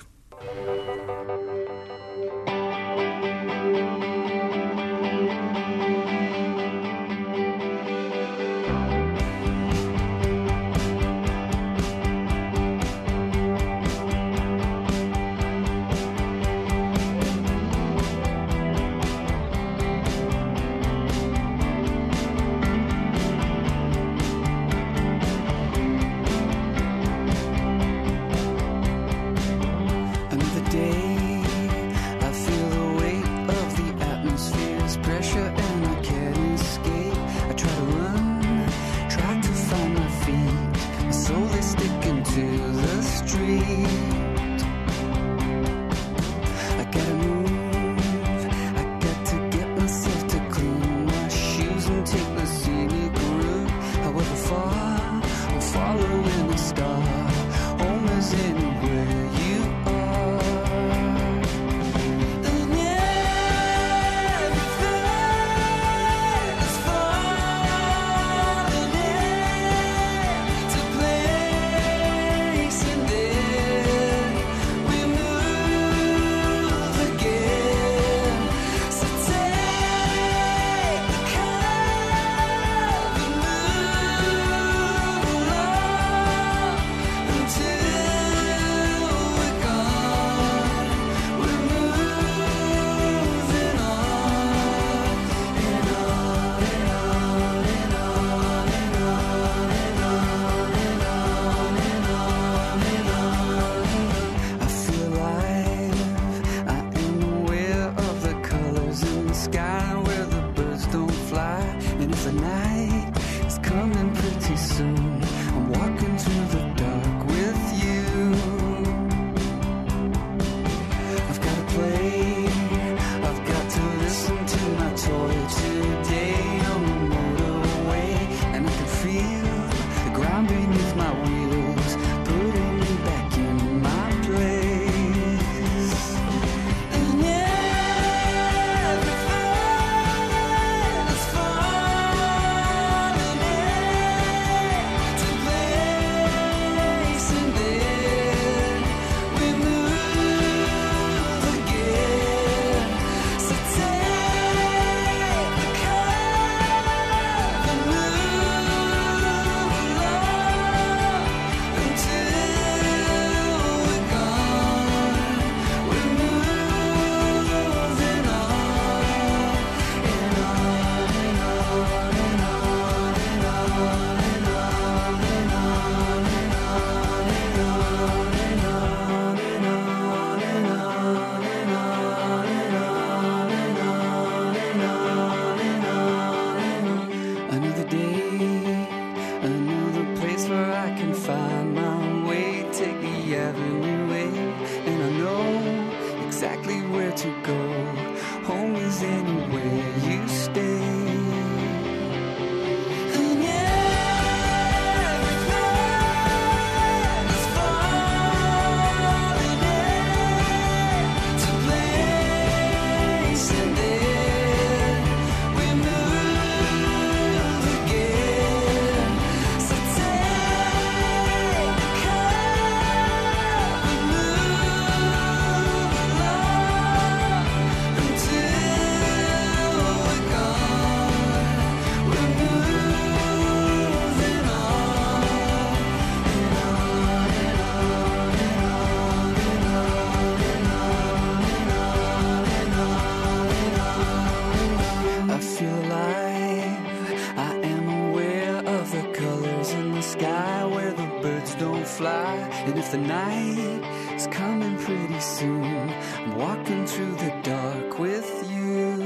if the night is coming pretty soon, I'm walking through the dark with you.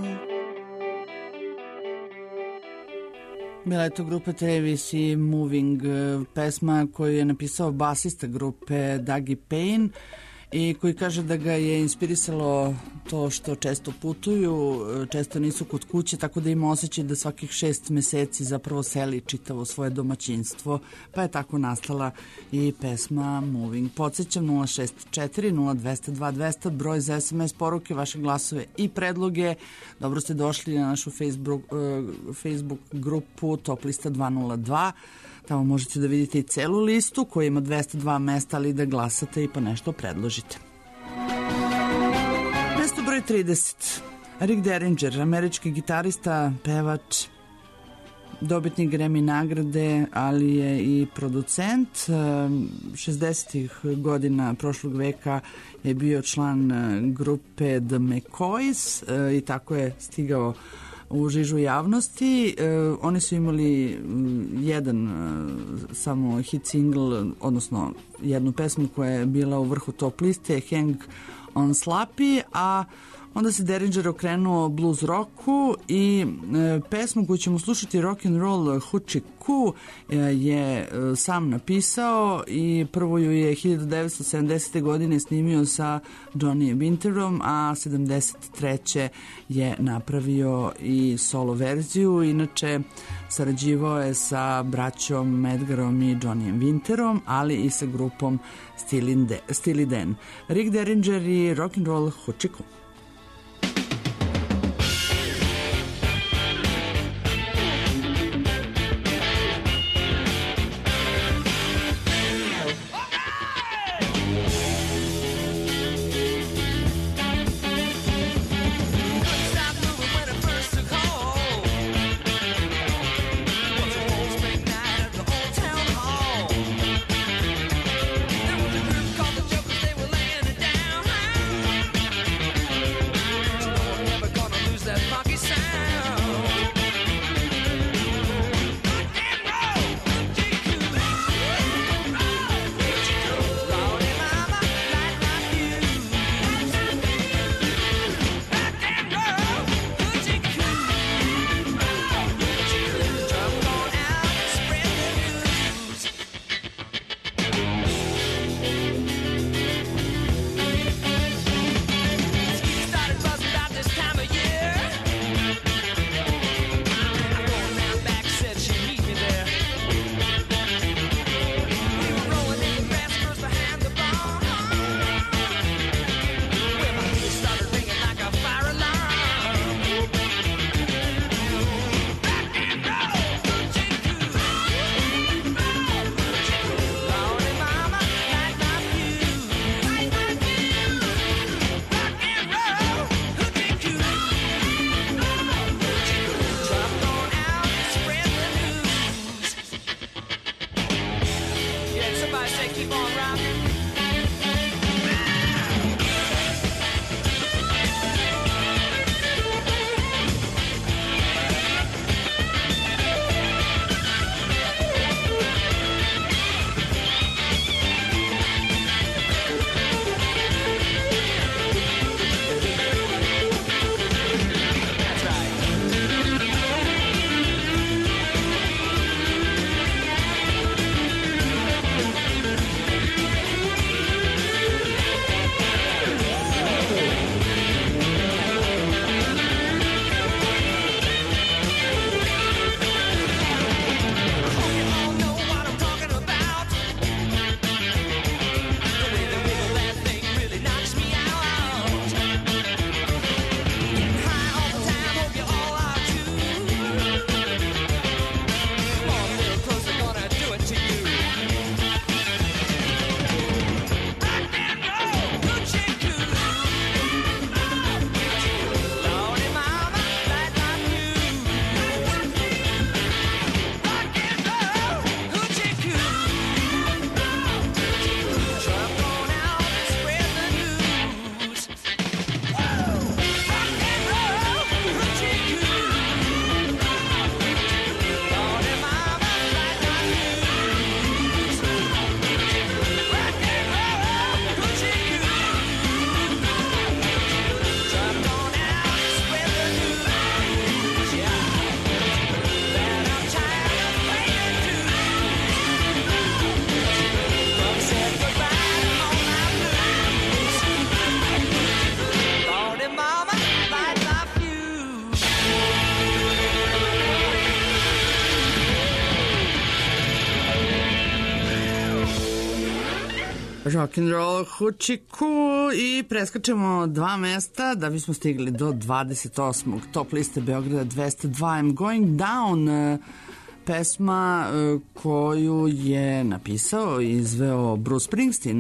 Bila je to grupa Travis i Moving, pesma koju je napisao basista grupe Dougie Payne i koji kaže da ga je inspirisalo to što često putuju, često nisu kod kuće, tako da ima osjećaj da svakih 6 meseci zapravo seli čitavo svoje domaćinstvo, pa je tako nastala i pesma Moving. Podsjećam 064 0202 200, broj za SMS poruke, vaše glasove i predloge. Dobro ste došli na našu Facebook grupu Top lista 202. Tamo možete da vidite i celu listu koja ima 202 mesta, ali da glasate i pa nešto predložite. Mesto broj 30. Rick Derringer, američki gitarista, pevač, dobitnik Grammy nagrade, ali je i producent. 60-ih godina prošlog veka je bio član grupe The McCoys i tako je stigao u žižu javnosti. Oni su imali jedan samo hit single, odnosno jednu pesmu koja je bila u vrhu top liste, Hang on Slappy, a onda se Derringer okrenuo blues rocku i pesmu koju ćemo slušati, Rock and Roll Hoochie Coo, je sam napisao i prvo ju je 1970. godine snimio sa Johnny Winterom, a 73. je napravio i solo verziju. Inače, sarađivao je sa braćom Edgarom i Johnnyem Winterom, ali i sa grupom Steely Dan. Rick Derringer i Rock and Roll Hoochie Coo. Rock and Roll Hoochie Coo i preskačemo 2 mesta da bismo stigli do 28. top liste Beograda 202. I'm Going Down. pesma koju je napisao i izveo Bruce Springsteen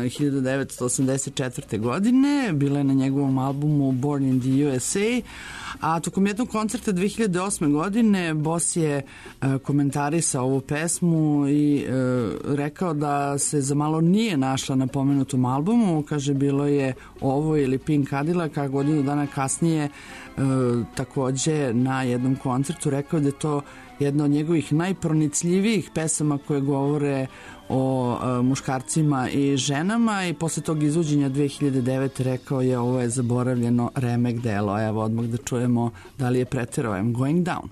1984. godine, bila je na njegovom albumu Born in the USA, a tokom jednog koncerta 2008. godine Boss je komentarisao ovu pesmu i rekao da se za malo nije našla na pomenutom albumu. Kaže, bilo je ovo ili Pink Cadillac, a godinu dana kasnije takođe na jednom koncertu rekao da je to jedna od njegovih najpronicljivijih pesama koje govore o muškarcima i ženama, i posle tog izvođenja 2009. rekao je ovo je zaboravljeno remek delo. Evo odmah da čujemo da li je preterao. I'm going down.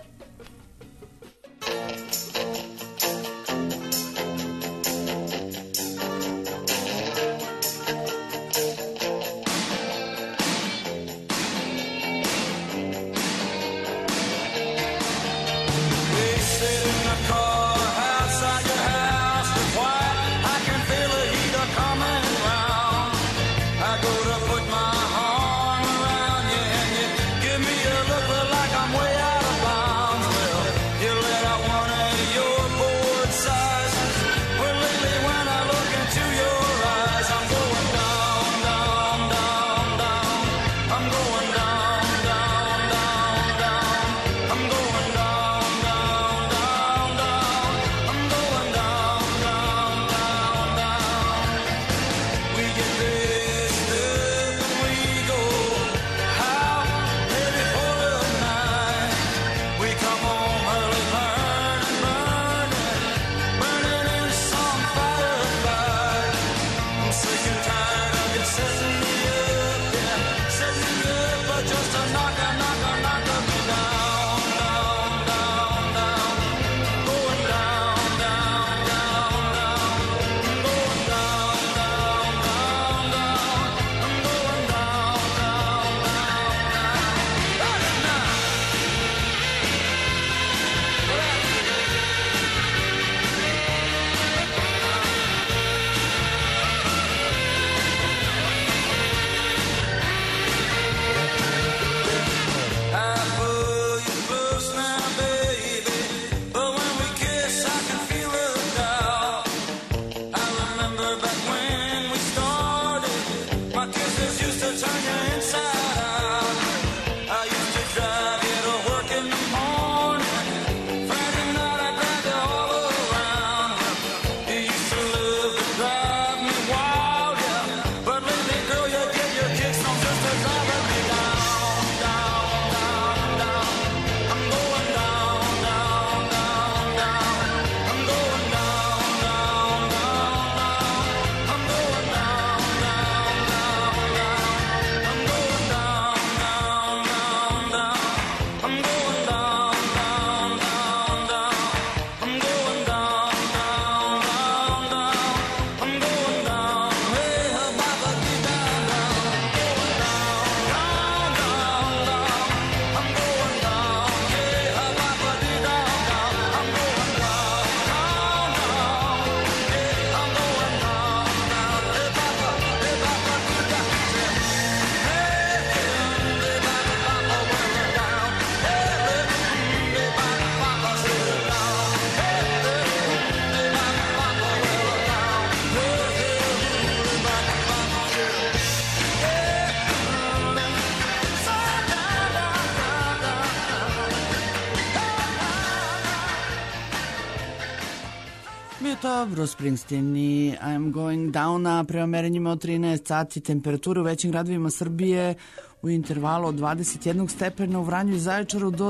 Bruce Springsteen i I'm going down, a prema merenjima od 13 sati temperature u većim gradovima Srbije u intervalu od 21 stepena u Vranju i Zaječaru do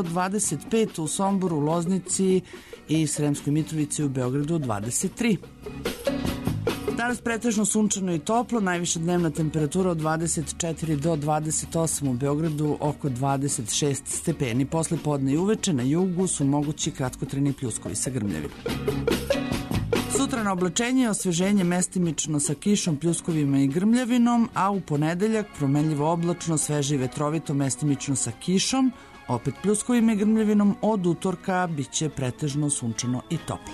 25 u Somboru, Loznici i Sremskoj Mitrovici, u Beogradu 23. Danas pretežno sunčano i toplo, najviša dnevna temperatura od 24 do 28, u Beogradu oko 26 stepeni. Posle podne i uveče na jugu su mogući kratkotrajni pljuskovi sa grmljavima. Sutra na oblačenje, osveženje mestimično sa kišom, pljuskovima i grmljavinom, a u ponedeljak promenljivo oblačno, sveže i vetrovito, mestimično sa kišom, opet pljuskovima i grmljavinom. Od utorka biće pretežno sunčano i toplo.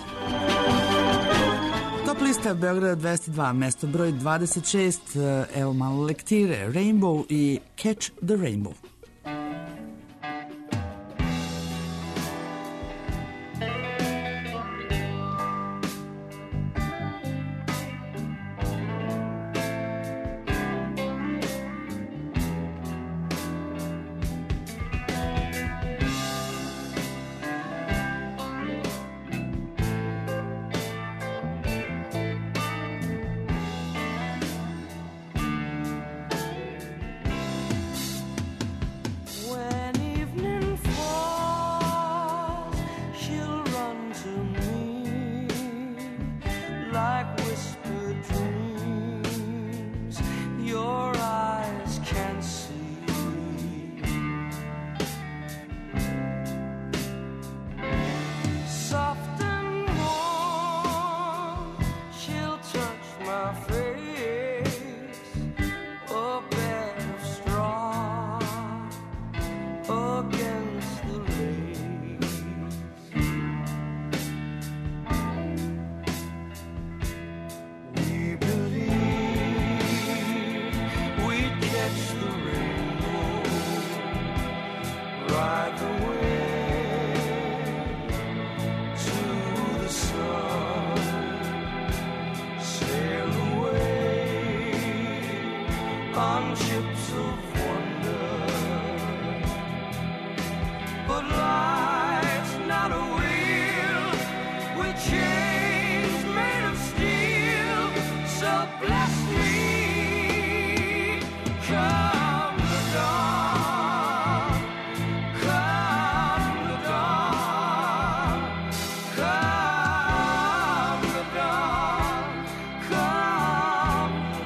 Top lista Beograda 202, mesto broj 26, evo malo lektire, Rainbow i Catch the Rainbow. ride the wind to the sun, sail away on ships of wonder. But life's not a wheel with chains made of steel, so bless me. Come the dawn, come the dawn, come the dawn, come the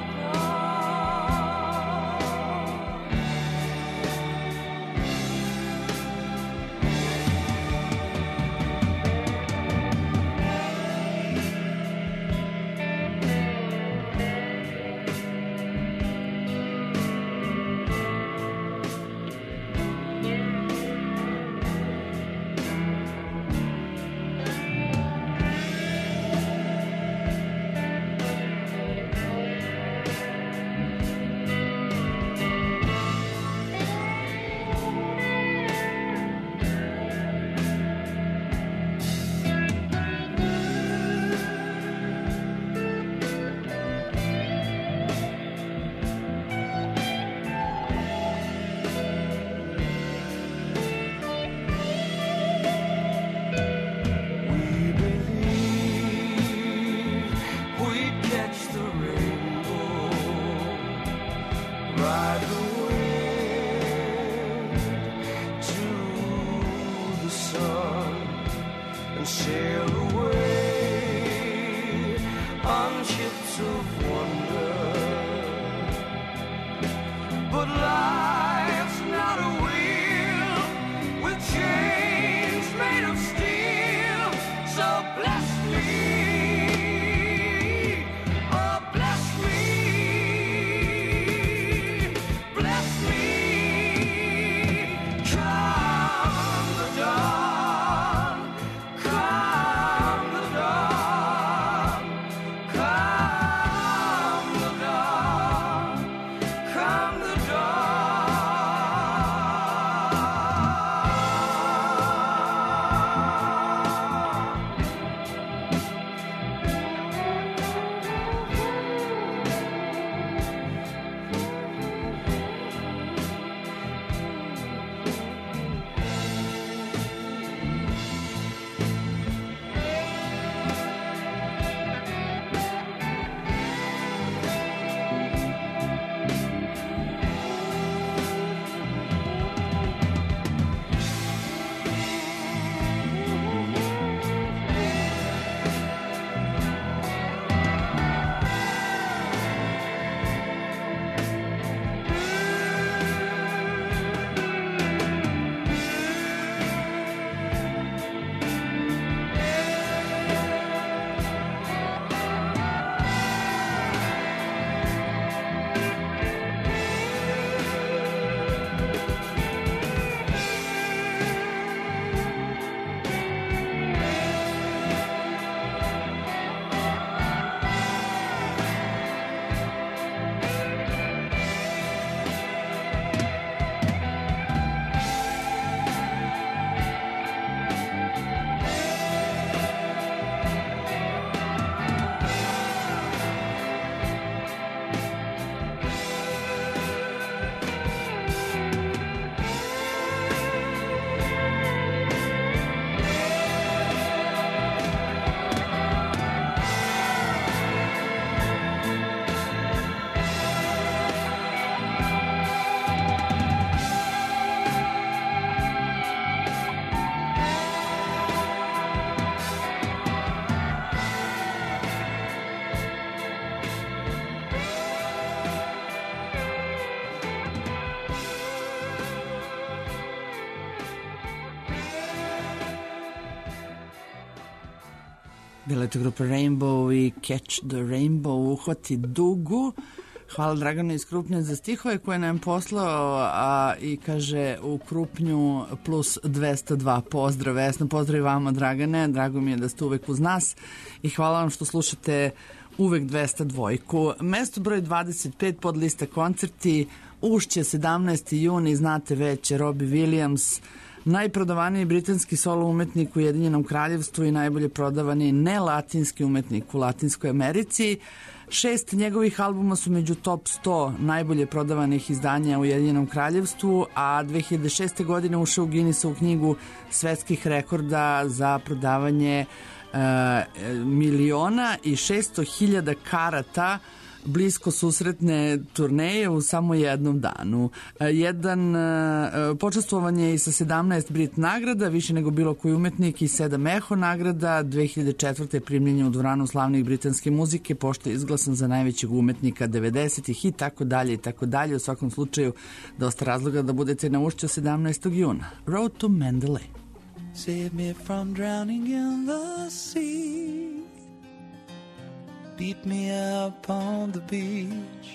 ride the wind to the sun and sail away on ships of wonder. But life's not a wheel with chains made of steel, so bless me. Oh, bless me. Bless me. Come the dawn, come the dawn, come the dawn, come the Bila je to grupa Rainbow i Catch the Rainbow, Uhvati dugu. Hvala Draganu iz Krupnja za stihove koje nam je poslao i kaže u Krupnju plus 202. Pozdrav Vesno, pozdrav i vama Dragane, drago mi je da ste uvek uz nas i hvala vam što slušate uvek 202. Mesto broj 25 pod lista koncerti Ušće, 17. juni, znate već, Robbie Williams, najprodavaniji britanski solo umetnik u Ujedinjenom kraljevstvu i najbolje prodavani nelatinski umetnik u Latinskoj Americi. 6 njegovih albuma su među top 100 najbolje prodavanih izdanja u Ujedinjenom kraljevstvu, a 2006. godine ušao u Guinnessovu knjigu svetskih rekorda za prodavanje 1.600.000 karata blisko susretne turneje u samo jednom danu. Počastvovan je i sa 17 Brit nagrada, više nego bilo koji umetnik, i 7 Eho nagrada. 2004. primljen je u dvoranu slavnih britanske muzike, pošto je izglasan za najvećeg umetnika 90-ih i tako dalje i tako dalje. U svakom slučaju, dosta razloga da budete na Ušću 17. juna. Road to Mandalay. Save me from drowning in the sea. Beat me up on the beach.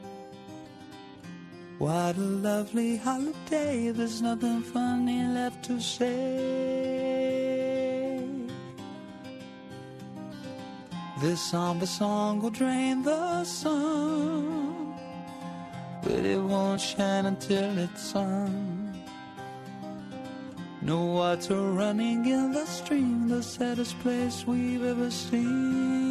What a lovely holiday. There's nothing funny left to say. This somber song will drain the sun, but it won't shine until it's sung. No water running in the stream, the saddest place we've ever seen.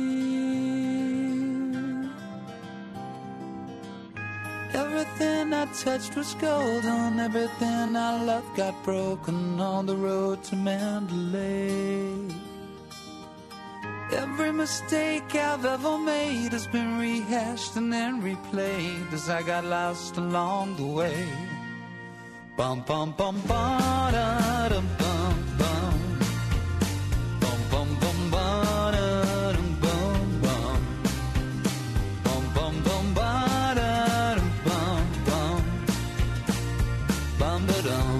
Everything I touched was golden, everything I loved got broken on the road to Mandalay. Every mistake I've ever made has been rehashed and then replayed as I got lost along the way. Bum bum bum ba da dum bum bum. Bum bum bum ba da dum bum bum. Bum bum bum ba da dum bum bum. Bum ba dum.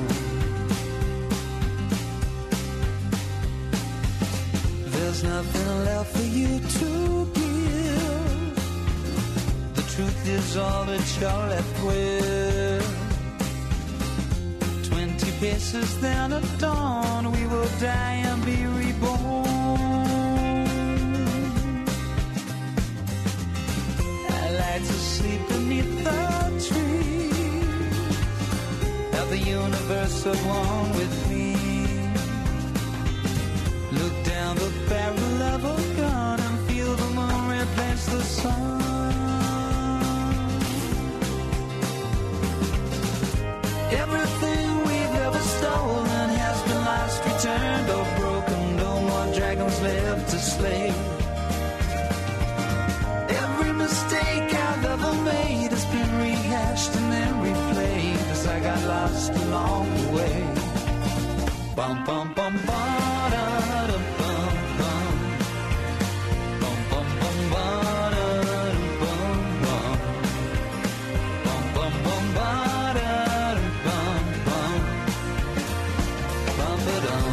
There's nothing left for you to give. The truth is all that you're left with. Paces then at dawn, we will die and be reborn. I like to sleep beneath the trees, have the universe at one with me. Look down the barrel of a gun and feel the moon replace the sun. Everything stolen has been lost, returned or broken. No more dragons left to slay. Every mistake I've ever made has been rehashed and then replayed as I got lost along the way. Bum bum bum ba da dum bum bum. Bum bum bum ba da dum bum bum. Bum bum bum ba da dum bum bum. Bum ba dum.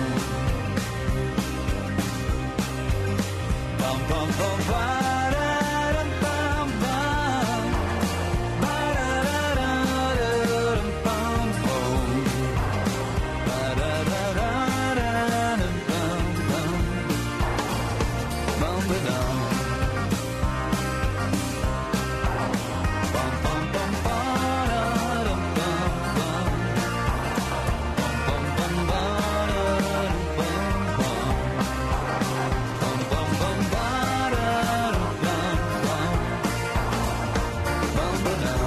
Bum bum bum ba da dum bum bum. Ba da da da dum bum bum. Ba da da da da dum bum bum. Bum ba dum. Bum bum bum ba da dum bum bum. Bum bum bum ba da dum bum bum. Bum bum bum ba da dum bum bum. Bum ba dum.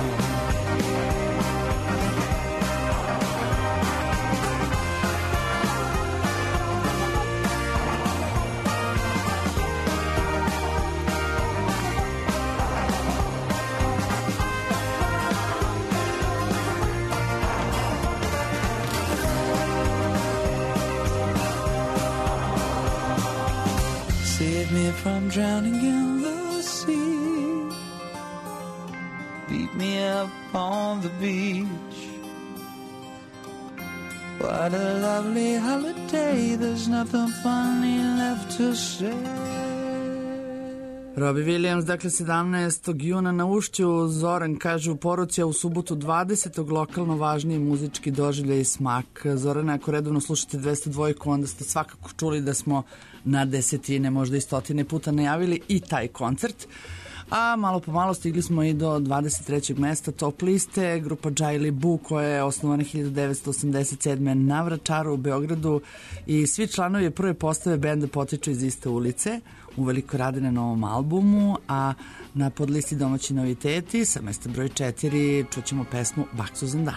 Save me from drowning in the sea. Beat me up on the beach. What a lovely holiday. There's nothing funny left to say. Robbie Williams, dakle 17. juna na Ušću. Zoran kaže u poruci, a u subotu 20. lokalno važniji muzički doživljaj i smak. Zorana, ako redovno slušate 202, onda ste svakako čuli da smo na desetine, možda i stotine puta najavili i taj koncert. A malo po malo stigli smo i do 23. mesta top liste, grupa Džajli Bu koja je osnovana 1987. na Vračaru u Beogradu i svi članovi prve postave benda potiču iz iste ulice, uveliko rade na novom albumu, a na podlisti domaći noviteti sa mesta broj 4 čućemo pesmu Baksu Zendan.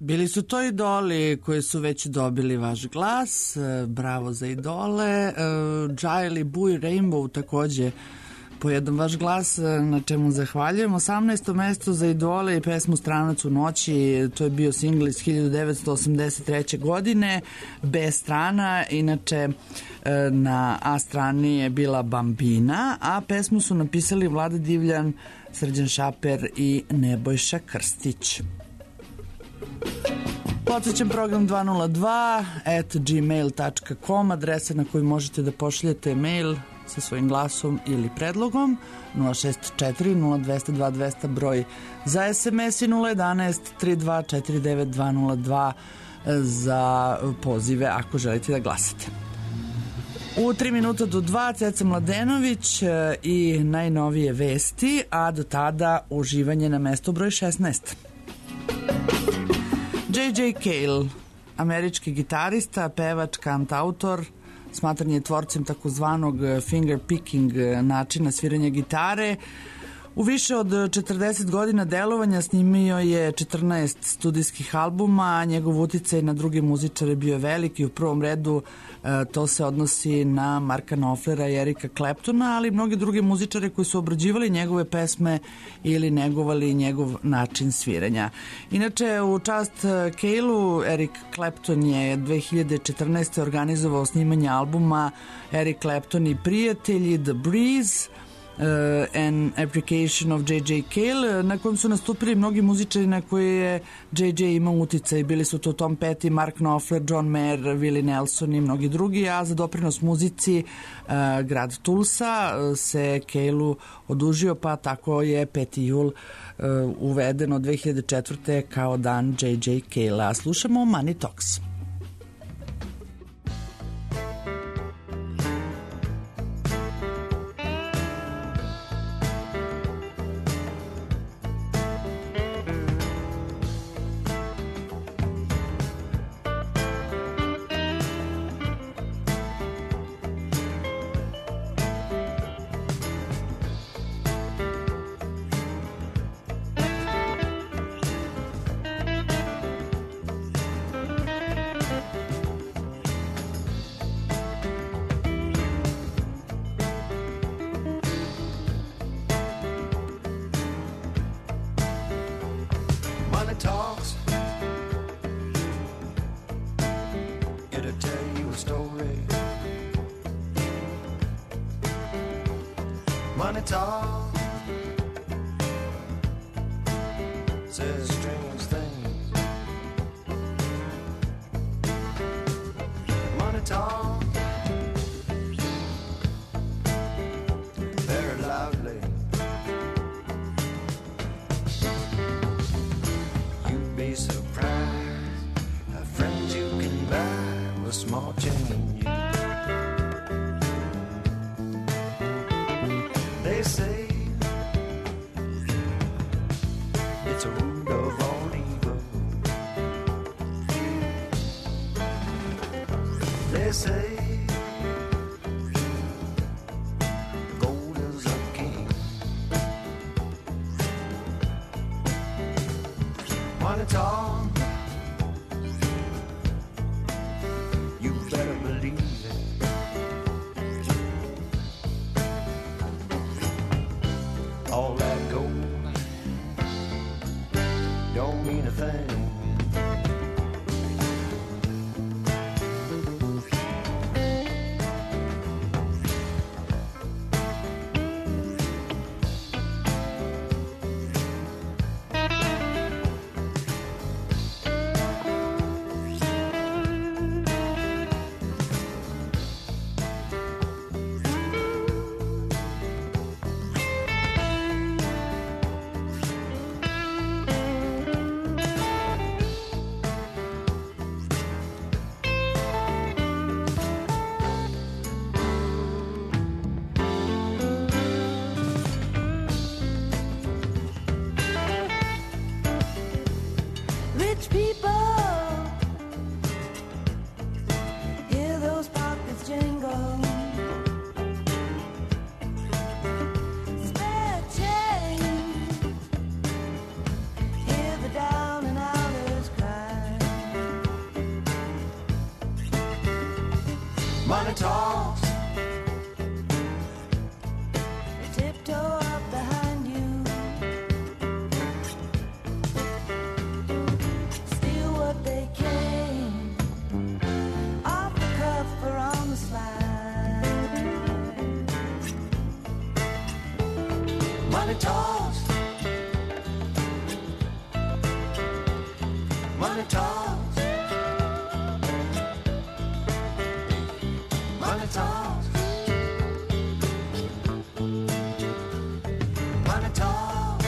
Bili su to idoli koji su već dobili vaš glas. Bravo za idole. Jaili, Buj, Rainbow takođe po jednom vaš glas, na čemu zahvaljujem. 18. mesto za idole i pesmu Stranac u noći, to je bio singl iz 1983. godine, B strana, inače na A strani je bila Bambina, a pesmu su napisali Vlada Divljan, Srđan Šaper i Nebojša Krstić. Podsećam program 202@gmail.com, adresa na koju možete da pošaljete mail sa svojim glasom ili predlogom, 064 0202 200 broj za SMS i 011 3249 202 za pozive ako želite da glasate. U 3 minuta do 2 Ceca Mladenović i najnovije vesti, a do tada uživanje na mesto broj 16. J.J. Cale, američki gitarista, pevač, kantautor, smatran je tvorcem takozvanog finger picking načina sviranja gitare. U više od 40 godina delovanja snimio je 14 studijskih albuma, a njegov uticaj na druge muzičare bio velik i u prvom redu to se odnosi na Marka Knopflera i Erika Claptona, ali i mnogi drugi muzičare koji su obrađivali njegove pesme ili negovali njegov način sviranja. Inače, u čast Cale-u, Eric Clapton je 2014. organizovao snimanje albuma Eric Clapton i prijatelji The Breeze, an application of J.J. Cale, na kojem su nastupili mnogi muzičari na koje je J.J. imao uticaj. Bili su to Tom Petty, Mark Knopfler, John Mayer, Willie Nelson i mnogi drugi, a za doprinos muzici grad Tulsa se Cale-u odužio, pa tako je 5. jul uveden od 2004. kao dan J.J. Cale-a. Slušamo Money Talks. Money talks. Tiptoe up behind you. Steal what they can. Off the cuff or on the slide. Money talks. Money talks. Money talks. Money talks.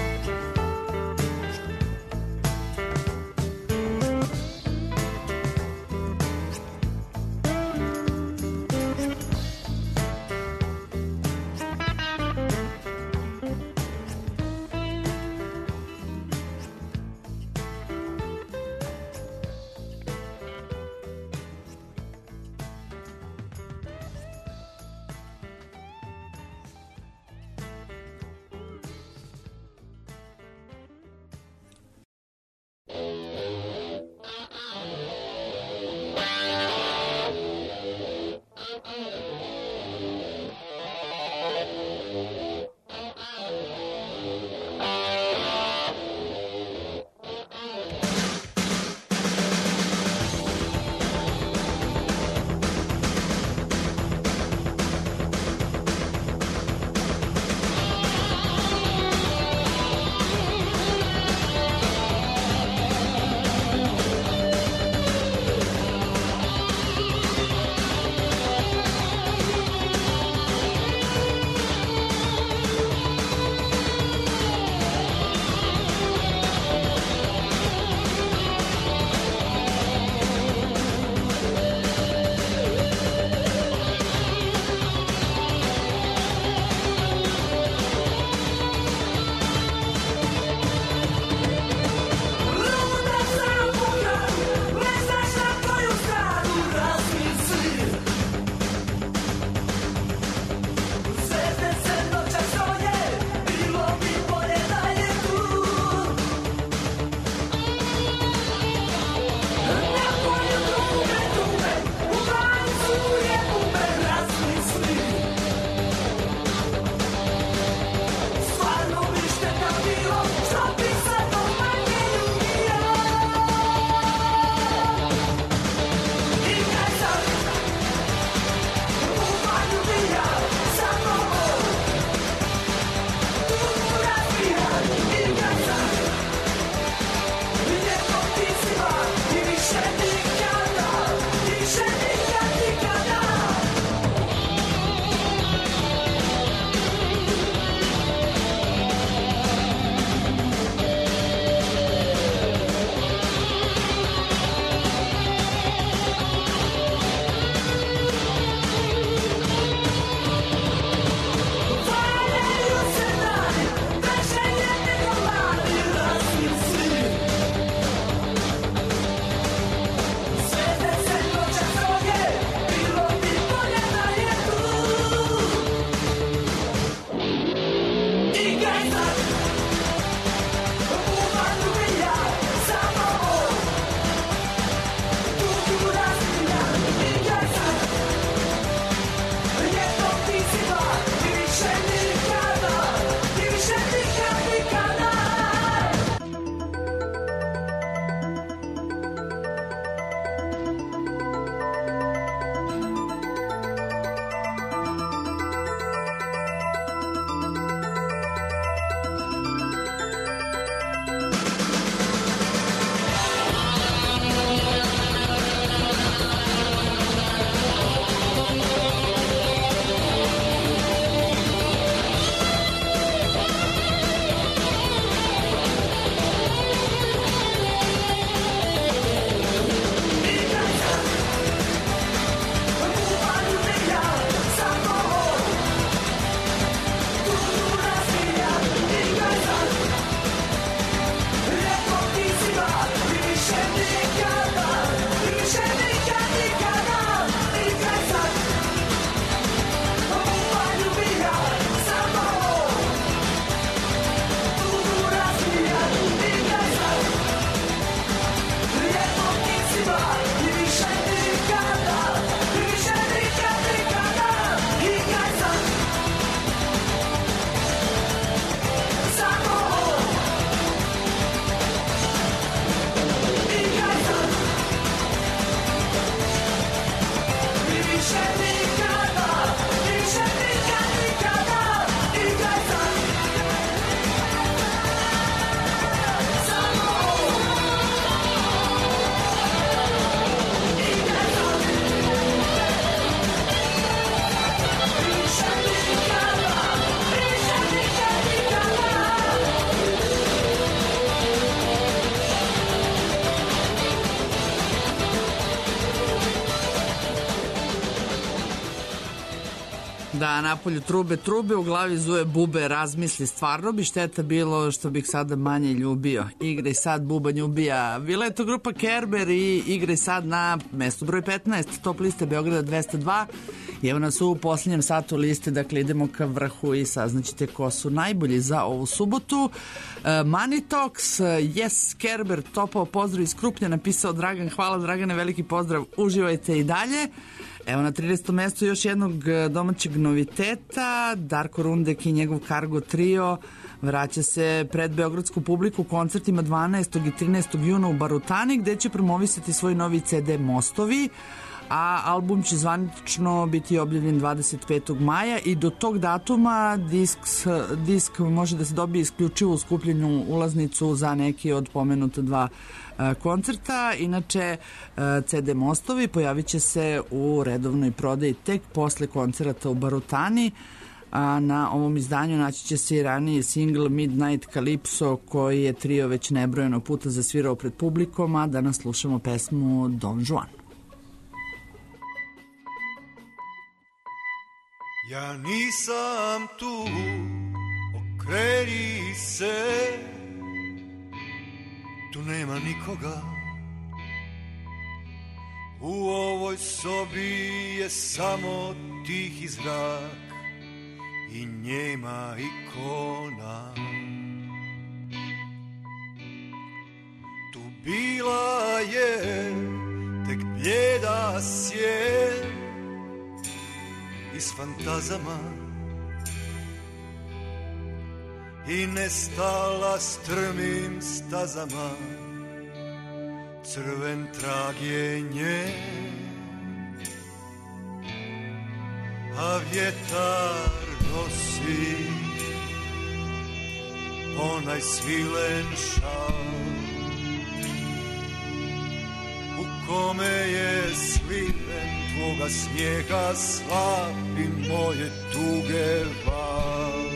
Da, napolju trube, u glavi zuje bube, razmisli, stvarno bi šteta bilo što bih sada manje ljubio. Igraj sad, bubanj ubija. Bila je to grupa Kerber i Igraj sad na mestu broj 15, top liste Beograda 202. I evo nas u posljednjem satu liste, dakle idemo ka vrhu i saznaćete ko su najbolji za ovu subotu. Money Talks, Yes, Kerber, topao pozdrav iz Krupnja, napisao Dragan. Hvala Dragane, veliki pozdrav, uživajte i dalje. Evo na 13. mestu još jednog domaćeg noviteta, Darko Rundek i njegov Cargo trio vraća se pred beogradsku publiku koncertima 12. i 13. juna u Barutani, gde će promovisati svoj novi CD Mostovi, a album će zvanično biti objavljen 25. maja i do tog datuma disk može da se dobije isključivo u skupljenju ulaznicu za neki od pomenuta dva koncerta. Inače, CD Mostovi pojavit će se u redovnoj prodaji tek posle koncerata u Barutani, a na ovom izdanju naći će se i raniji single Midnight Calypso koji je trio već nebrojeno puta zasvirao pred publikom, a danas slušamo pesmu Don Juan. Ja nisam tu, okreni se, tu nema nikoga. U ovoj sobi je samo tihi zrak i njema ikona. Tu bila je tek bljeda sjen iz fantazama i nestala strmim stazama, crven trag je nje, a vjetar nosi onaj svilen šal u kome je sliven tvoga smijeha slabi moje tuge val,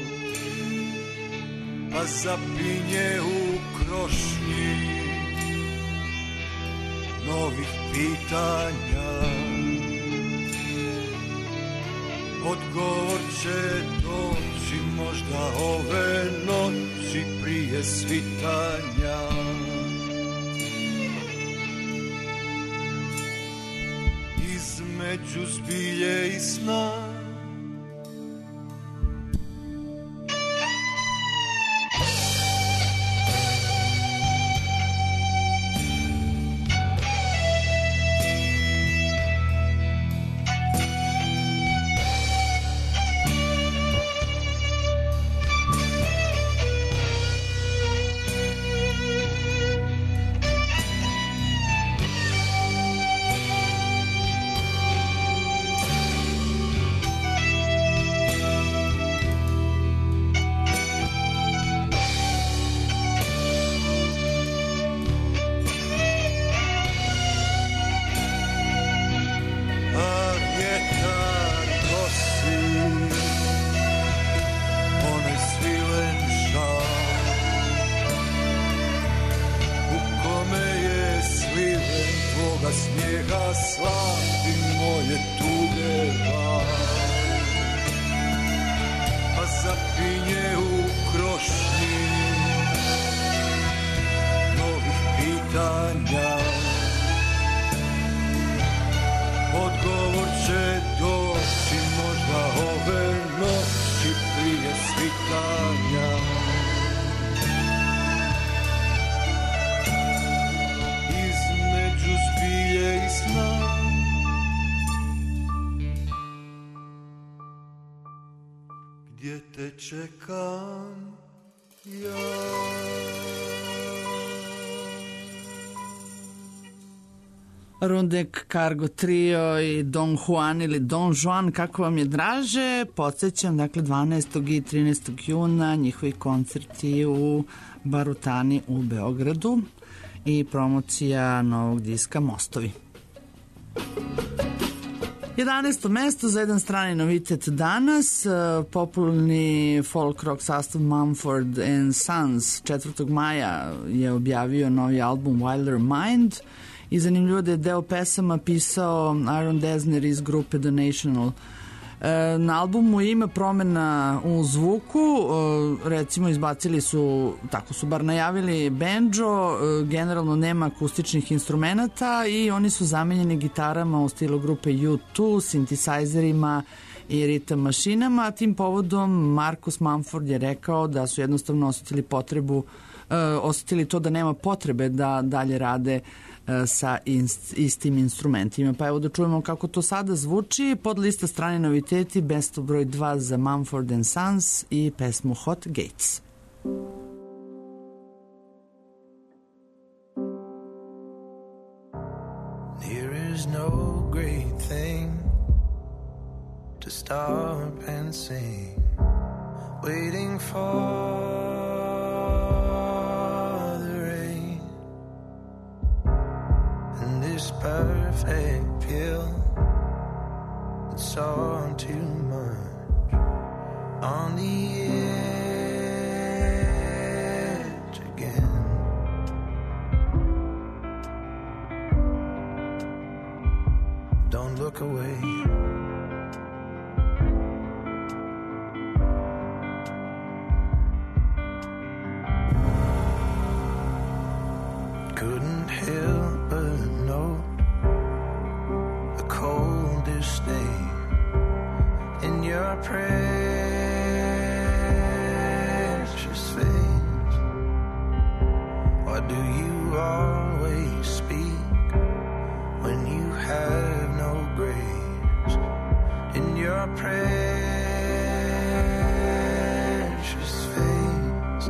pa zapinje u krošnji novih pitanja. Odgovor će doći možda ove noći prije svitanja. Između zbilje i sna čekam ja. Rundek, Cargo trio i Don Juan ili Don Juan, kako vam je draže. Podsjećam, dakle 12. i 13. juna njihovi koncerti u Barutani u Beogradu i promocija novog diska Mostovi. 11. mesto za jedan strani novitet danas, popularni folk rock sastav Mumford and Sons 4. maja je objavio novi album Wilder Mind i zanimljivo da je deo pesama pisao Aaron Dessner iz grupe The National. Na albumu ima promena u zvuku, recimo izbacili su, tako su bar najavili, banjo, generalno nema akustičnih instrumenata i oni su zamenjeni gitarama u stilu grupe U2, sintisajzerima i ritam mašinama. Tim povodom Marcus Mumford je rekao da su jednostavno osetili to da nema potrebe da dalje rade sa istim instrumentima. Pa evo da čujemo kako to sada zvuči. Pod lista strani noviteti, mesto broj 2 za Mumford & Sons i pesmu Hot Gates. There is no great thing to stop and sing, waiting for this perfect pill. It's all too much on the edge again. Don't look away. Couldn't help but know the coldest day in your precious face. Why do you always speak when you have no grace in your precious face?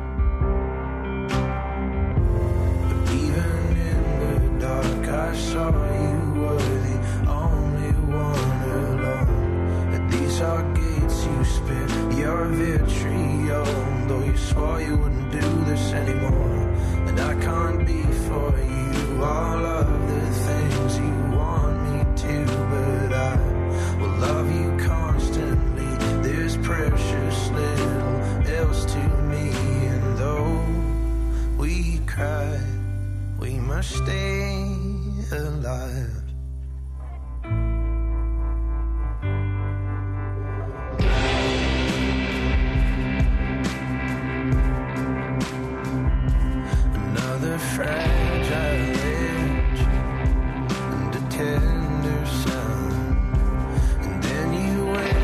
I saw you were the only one alone. At these are gates you spit your vitriol, though you swore you wouldn't do this anymore. And I can't be for you all of the things you want me to, but I will love you constantly. There's precious little else to me, and though we cry, we must stay alive. Another fragile edge and a tender sound, and then you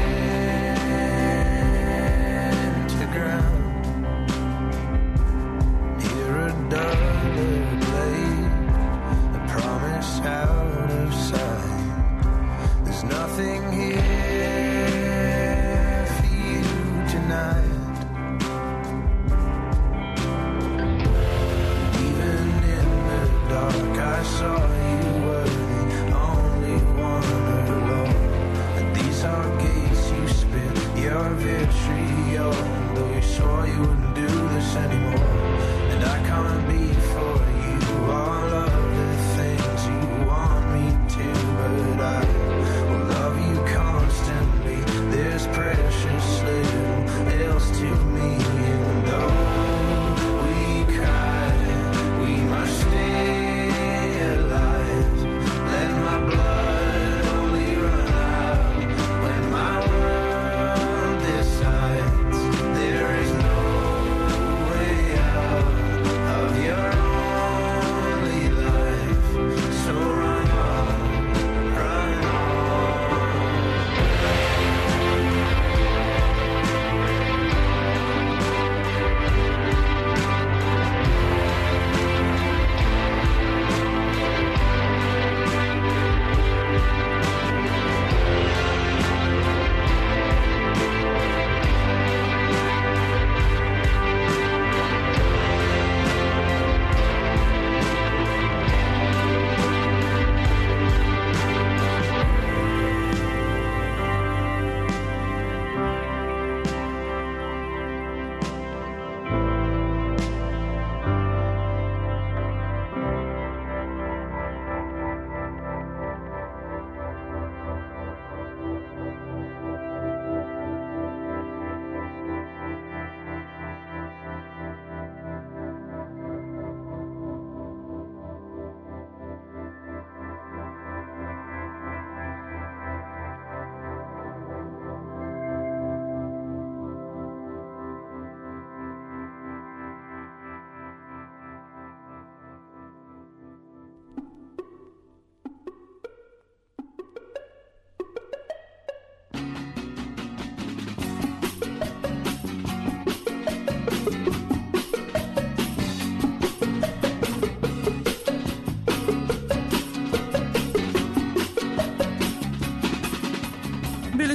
went to ground. Hear a duller blade, a promise out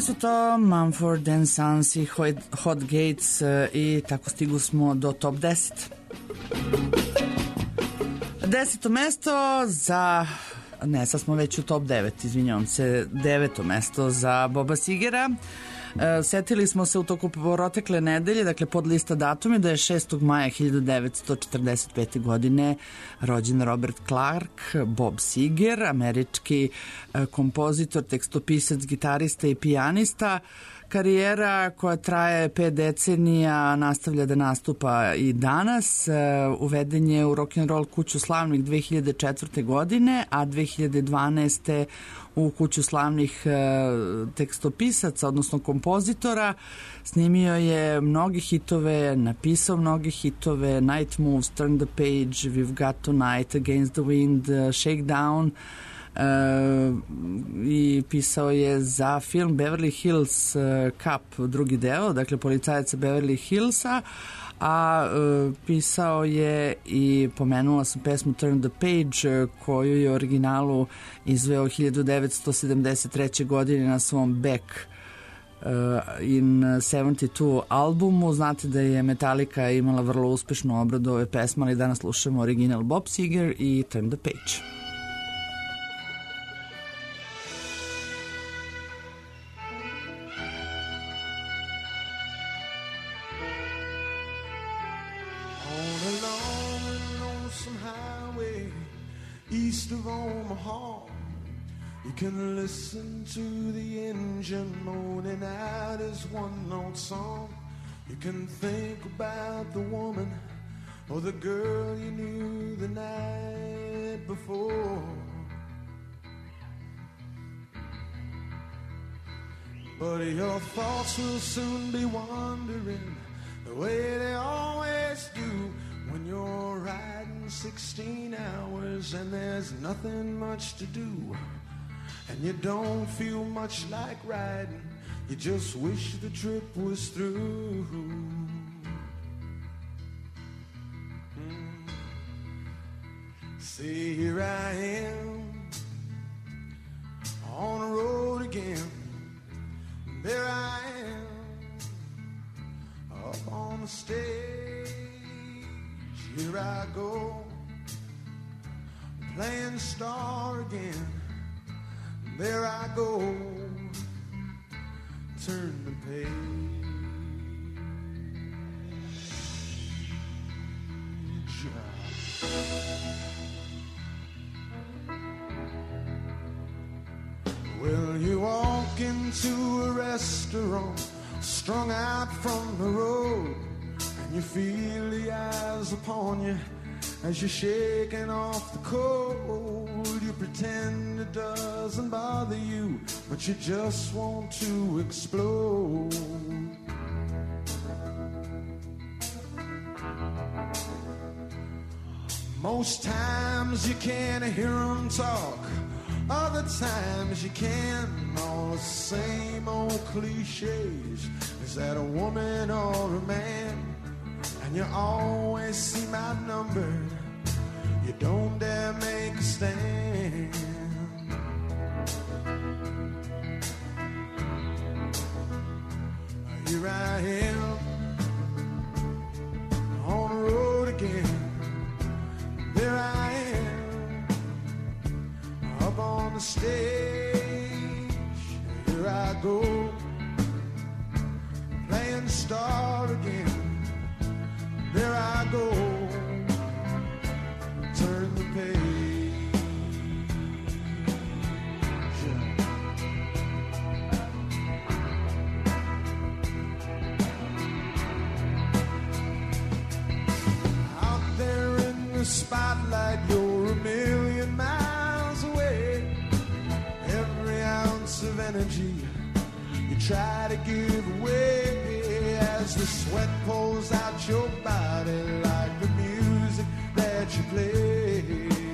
Bili su to Mumford & Sons i Hot Gates i tako stigu smo do top 10. 10. mesto za... Ne, sad smo već u top 9, izvinjavam se. 9. mesto za Boba Sigera. Setili smo se u toku protekle nedelje, dakle pod lista datumi, da je 6. maja 1945. godine rođen Robert Clark, Bob Seger, američki kompozitor, tekstopisac, gitarista i pijanista. Karijera koja traje 5 decenija nastavlja da nastupa i danas. Uveden je u rock'n'roll kuću slavnih 2004. godine, a 2012. u kuću slavnih tekstopisaca, odnosno kompozitora. Snimio je mnogi hitove, napisao mnogi hitove, Night Moves, Turn the Page, We've Got Tonight, Against the Wind, Shakedown, i pisao je za film Beverly Hills Cop drugi deo, dakle policajaca Beverly Hillsa, a pisao je i pomenula sam pesmu Turn the Page koju je u originalu izveo 1973. godine na svom Back in 72 albumu. Znate da je Metallica imala vrlo uspešnu obradu ove pesme, ali danas slušamo original Bob Seger i Turn the Page. East of Omaha, you can listen to the engine moaning out his one-note song. You can think about the woman or the girl you knew the night before. But your thoughts will soon be wandering the way they always do when you're riding 16 hours and there's nothing much to do, and you don't feel much like riding, you just wish the trip was through. See, here I am on the road again. There I am up on the stage. Here I go, playing star again. There I go, turn the page. Well, you walk into a restaurant, strung out from the road, and you feel the eyes upon you as you're shaking off the cold. You pretend it doesn't bother you, but you just want to explode. Most times you can't hear them talk, other times you can. All the same old cliches. Is that a woman or a man? And you always seem outnumbered. You don't dare make a stand. Here I am on the road again. There I am up on the stage. Here I go, playing star again. There I go, turn the page. Out there in the spotlight, you're a million miles away. Every ounce of energy you try to give away as the sweat pulls out your body like the music that you play.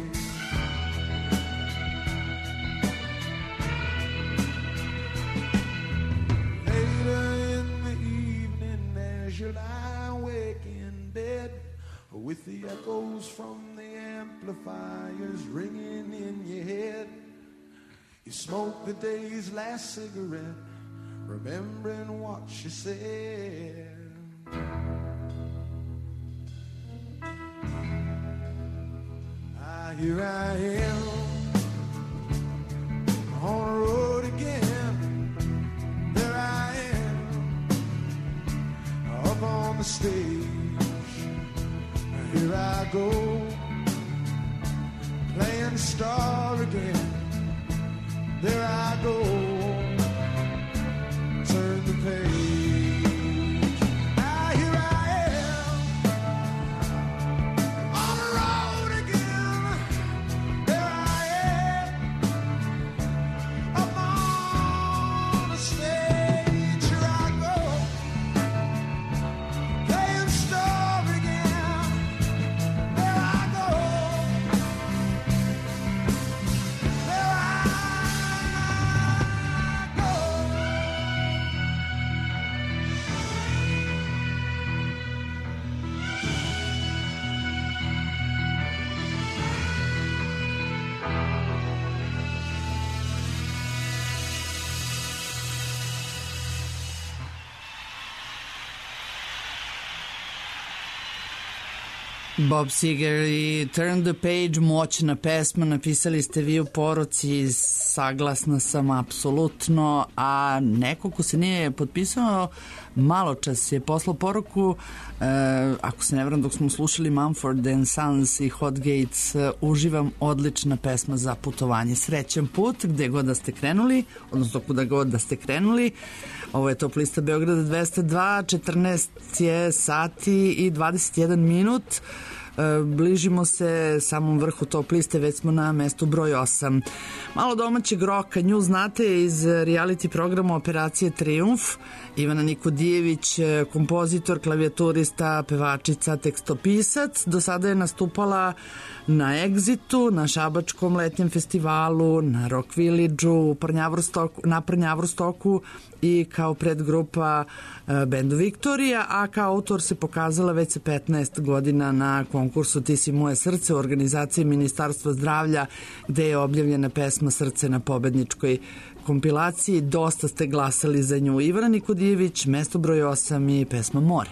Later in the evening as you lie awake in bed, with the echoes from the amplifiers ringing in your head, you smoke the day's last cigarette remembering what she said. Here I am on the road again. There I am up on the stage. Here I go playing the star again. There I go, turn the page. Here I am on the road again. There I am up on the stage. Here I go playing the star again. There I go. There I Bob Seger i Turn the Page, moćna pesma, napisali ste vi u poruci, saglasna sam apsolutno, a neko ko se nije potpisao malo čas je poslao poruku, ako se ne vram, dok smo slušali Mumford & Sons i Hot Gates, uživam, odlična pesma za putovanje. Srećan put gde god da ste krenuli, odnosno kuda god da ste krenuli. Ovo je Top lista Beograda 202, 14 je sati i 21 minut. Bližimo se samom vrhu Top liste, već smo na mestu broj 8. Malo domaćeg roka, nju znate iz reality programa Operacije Trijumf. Ivana Nikodijević, kompozitor, klavijaturista, pevačica, tekstopisac. Do sada je nastupala na Exitu, na Šabačkom letnjem festivalu, na Rock Village-u, na Prnjavrostoku i kao predgrupa bendu Viktorija, a kao autor se pokazala već sa 15 godina na konkursu Ti si moje srce u organizaciji Ministarstva zdravlja, gde je objavljena pesma Srce na pobedničkoj kompilaciji. Dosta ste glasali za nju. Ivana Nikodijević, mesto broj 8 i pesma More.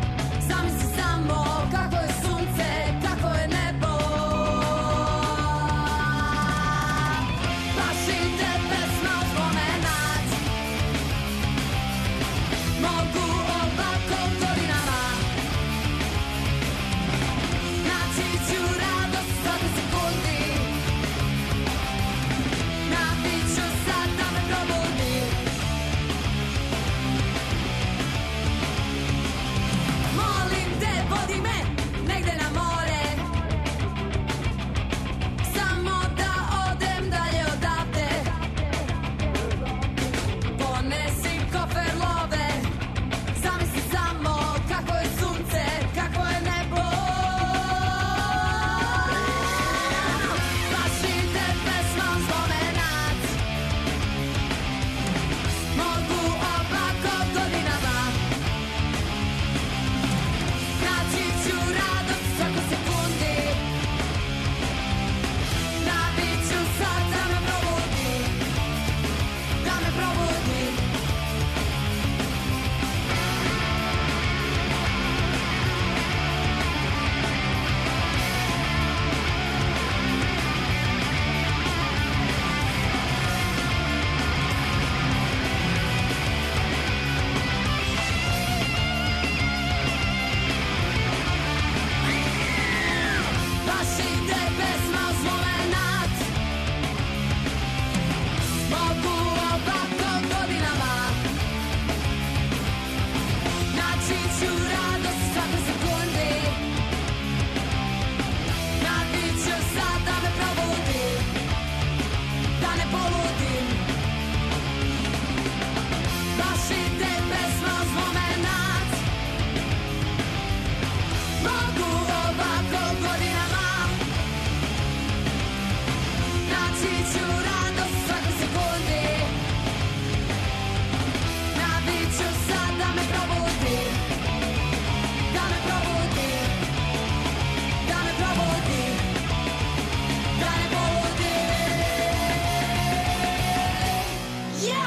Zamisli samo kako je sunce, kako je nebo.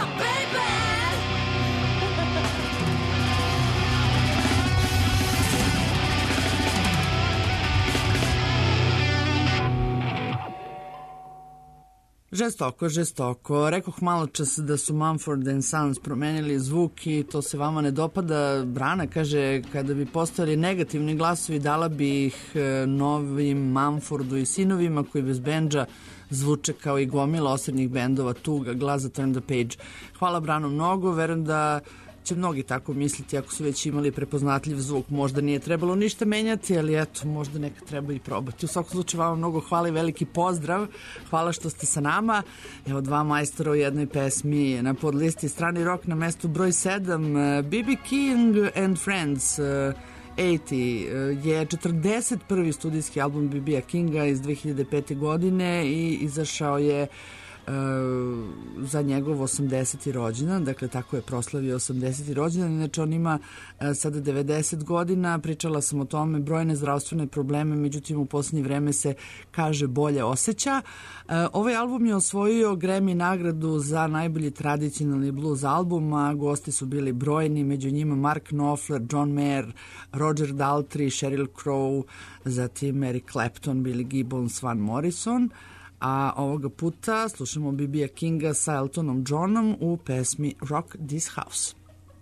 Žestoko. Rekoh malo čas da su Mumford & Sons promenili zvuk i to se vama ne dopada. Brana kaže, kada bi postojali negativni glasovi, dala bi ih novim Mumfordu i sinovima koji bez bendža zvuče kao i gomila osrednjih bendova, tuga, glas za Turn the Page. Hvala Brano mnogo, verujem da će mnogi tako misliti ako su već imali prepoznatljiv zvuk. Možda nije trebalo ništa menjati, ali eto, možda neka treba i probati. U svakom slučaju vama mnogo hvala i veliki pozdrav. Hvala što ste sa nama. Evo dva majstora u jednoj pesmi na podlisti Strani rock na mestu broj 7. B.B. King and Friends 80 je 41. studijski album B.B. Kinga iz 2005. godine i izašao je za njegov 80. rođendan, dakle tako je proslavio 80. rođendan, inače on ima sada 90 godina, pričala sam o tome, brojne zdravstvene probleme, međutim u posljednje vreme se kaže bolje osjeća. Ovaj album je osvojio Grammy nagradu za najbolji tradicionalni blues album, a gosti su bili brojni, među njima Mark Knopfler, John Mayer, Roger Daltrey, Sheryl Crow, zatim Eric Clapton, Billy Gibbons, Van Morrison. A ovoga puta slušamo B.B. Kinga sa Eltonom Johnom u pesmi Rock This House.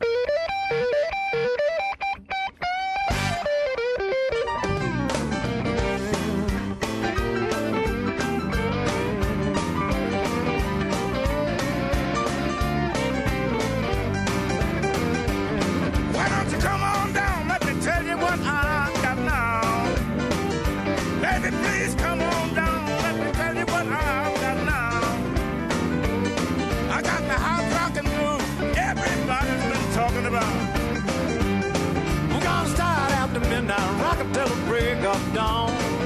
Till the break of dawn.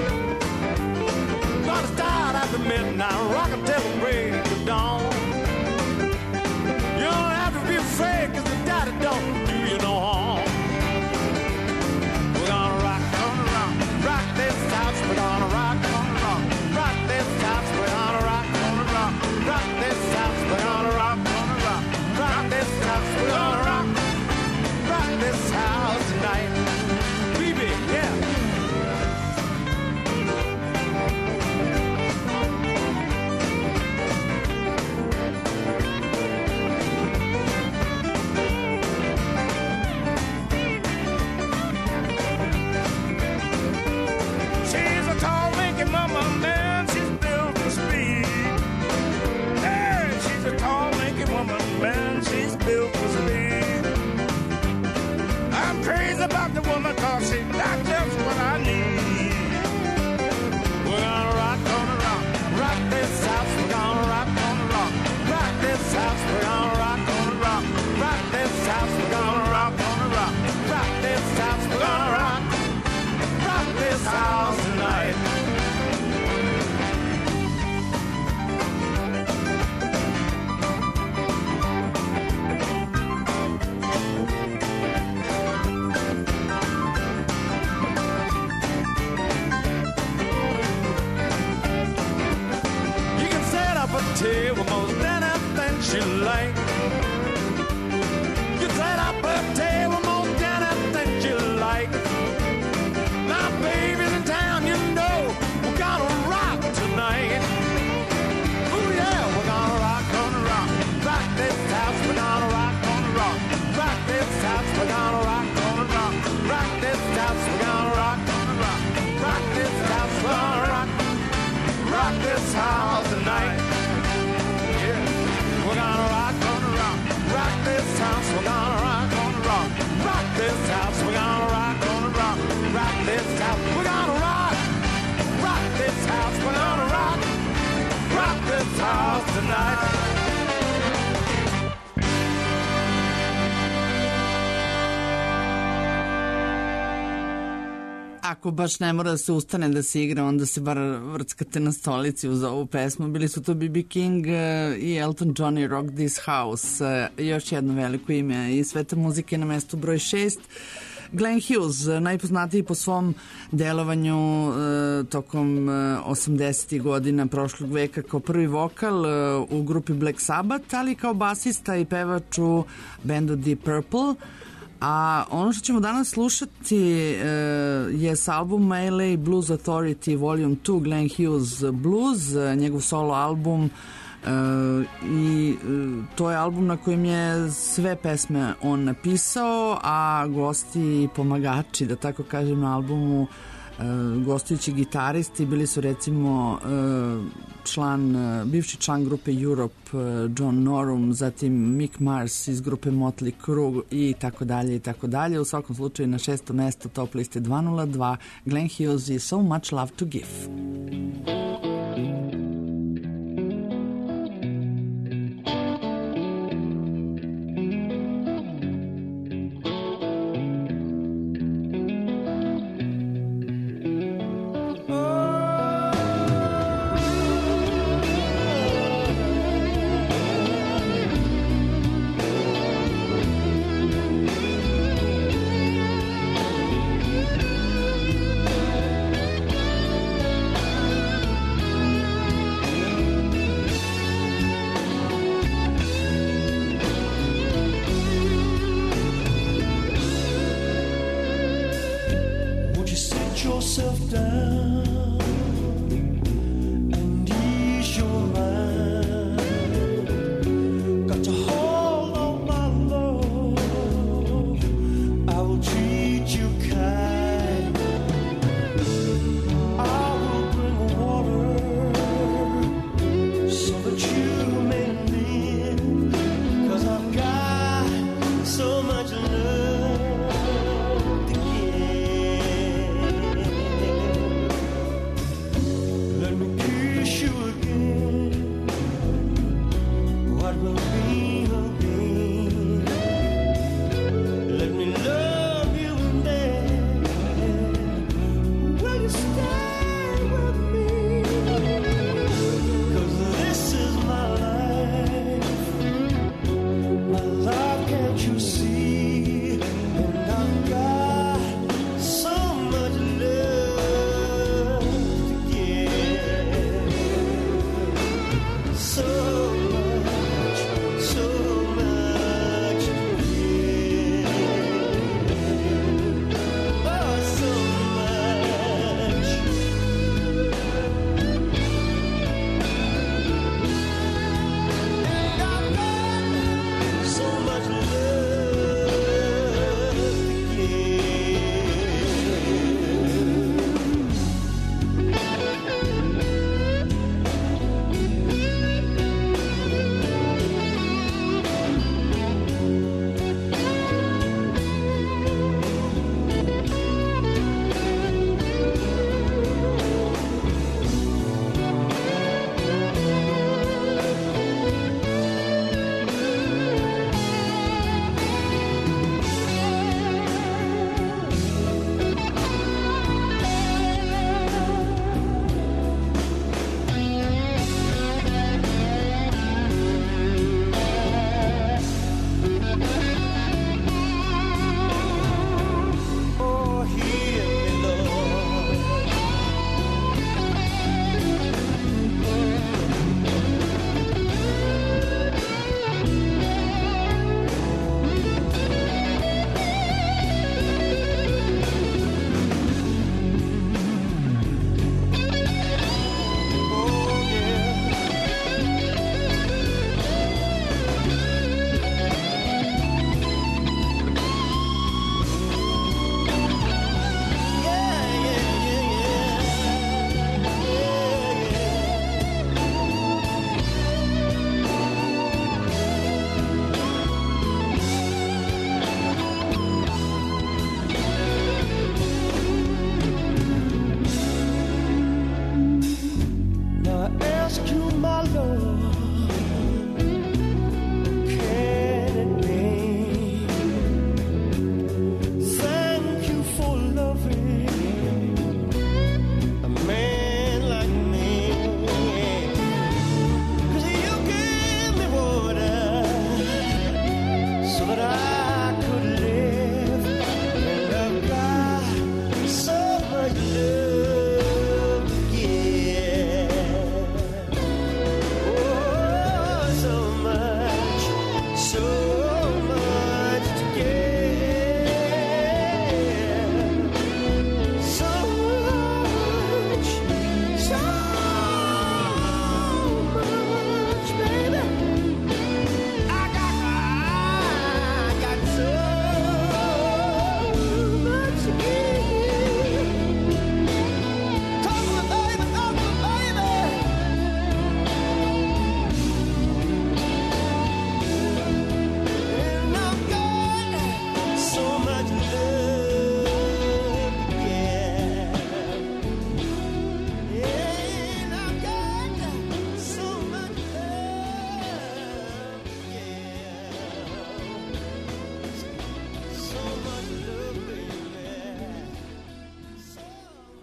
Gonna start after midnight, rockin' till the break of dawn. You don't have to be afraid, cause the daddy don't do you no harm. We're gonna rock on the rock, rock this house, we're gonna rock on the rock, rock this house, we're gonna rock on the rock, rock this house, we're gonna rock on the rock, rock this house, we're gonna rock this house tonight. About the woman, cause she got just what I need. We're gonna rock on the rock, rock this house, we're gonna rock on the rock, rock this house, we're gonna rock on the rock, rock this house, we're gonna rock on the rock, rock this house, we're gonna rock this house tonight. Table most anything she like. You set up a table most anything she like. Now baby's in town, you know we're gonna rock tonight. Ooh yeah, we're gonna rock on the rock, rock this house, we're gonna rock on the rock, rock this house, we're gonna rock on the rock, rock this house, we're gonna rock on the rock, rock this house, we're gonna rock this house tonight. We're gonna rock on the rock, rock this house, we're gonna rock on the rock, rock this house, we're gonna rock on the rock, rock this house, we're gonna rock this house, we're gonna rock this house tonight. Ako baš ne mora da se ustane da se igra, onda se bar vrckate na stolici uz ovu pesmu. Bili su to B.B. King i Elton John i Rock This House. Još jedno veliko ime i sveta muzike na mestu broj 6. Glenn Hughes, najpoznatiji po svom delovanju tokom 80. godina prošlog veka kao prvi vokal u grupi Black Sabbath, ali kao basista i pevač u bendu Deep Purple. A ono što ćemo danas slušati je s albuma LA Blues Authority Volume 2 Glenn Hughes Blues, njegov solo album, i to je album na kojem je sve pesme on napisao, a gosti i pomagači, da tako kažem, na albumu, gostujući gitaristi bili su recimo bivši član grupe Europe John Norum, zatim Mick Mars iz grupe Motley Crue i tako dalje i tako dalje. U svakom slučaju na 6. mesto top liste 202 Glenn Hughes i So Much Love to Give.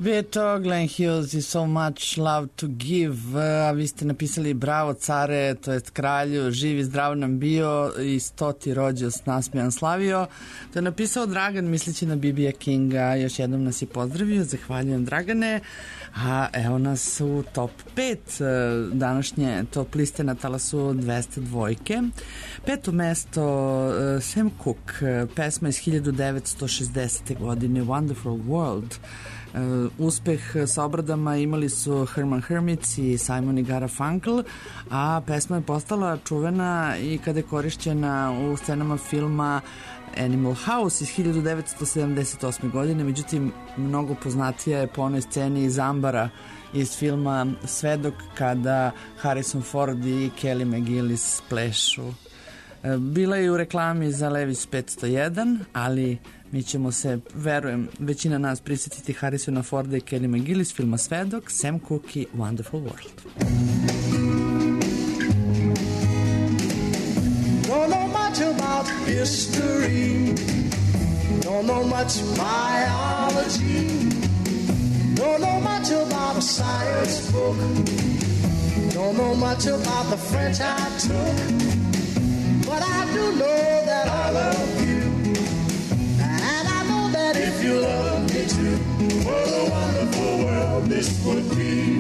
Vito, Glenn Hughes i So Much Love to Give, a vi ste napisali bravo care, to jest kralju, živi zdrav nam bio i 100. rođus nasmijan slavio. To je napisao Dragan misleći na B.B. Kinga, još jednom nas je pozdravio, zahvaljujem Dragane. A evo nas u top 5 današnje top liste na talasu 202. Peto mesto Sam Cooke, pesma iz 1960. godine Wonderful World. Uspeh sa obradama imali su Herman Hermits i Simon i Garfunkel, a pesma je postala čuvena i kada je korišćena u scenama filma Animal House iz 1978. godine, međutim mnogo poznatija je po onoj sceni iz Ambara iz filma Svedok kada Harrison Ford i Kelly McGillis plešu. Bila je u reklami za Levi's 501, ali mi ćemo se, verujem, većina nas prisjetiti Harrisona Forda i Kelly McGillis filma Svedok, Sam Cooke i Wonderful World. Don't know much about history, don't know much biology, don't know much about a science book, don't know much about the French I took, but I do know that I love you, and I know that if you love me too, what a wonderful world this would be.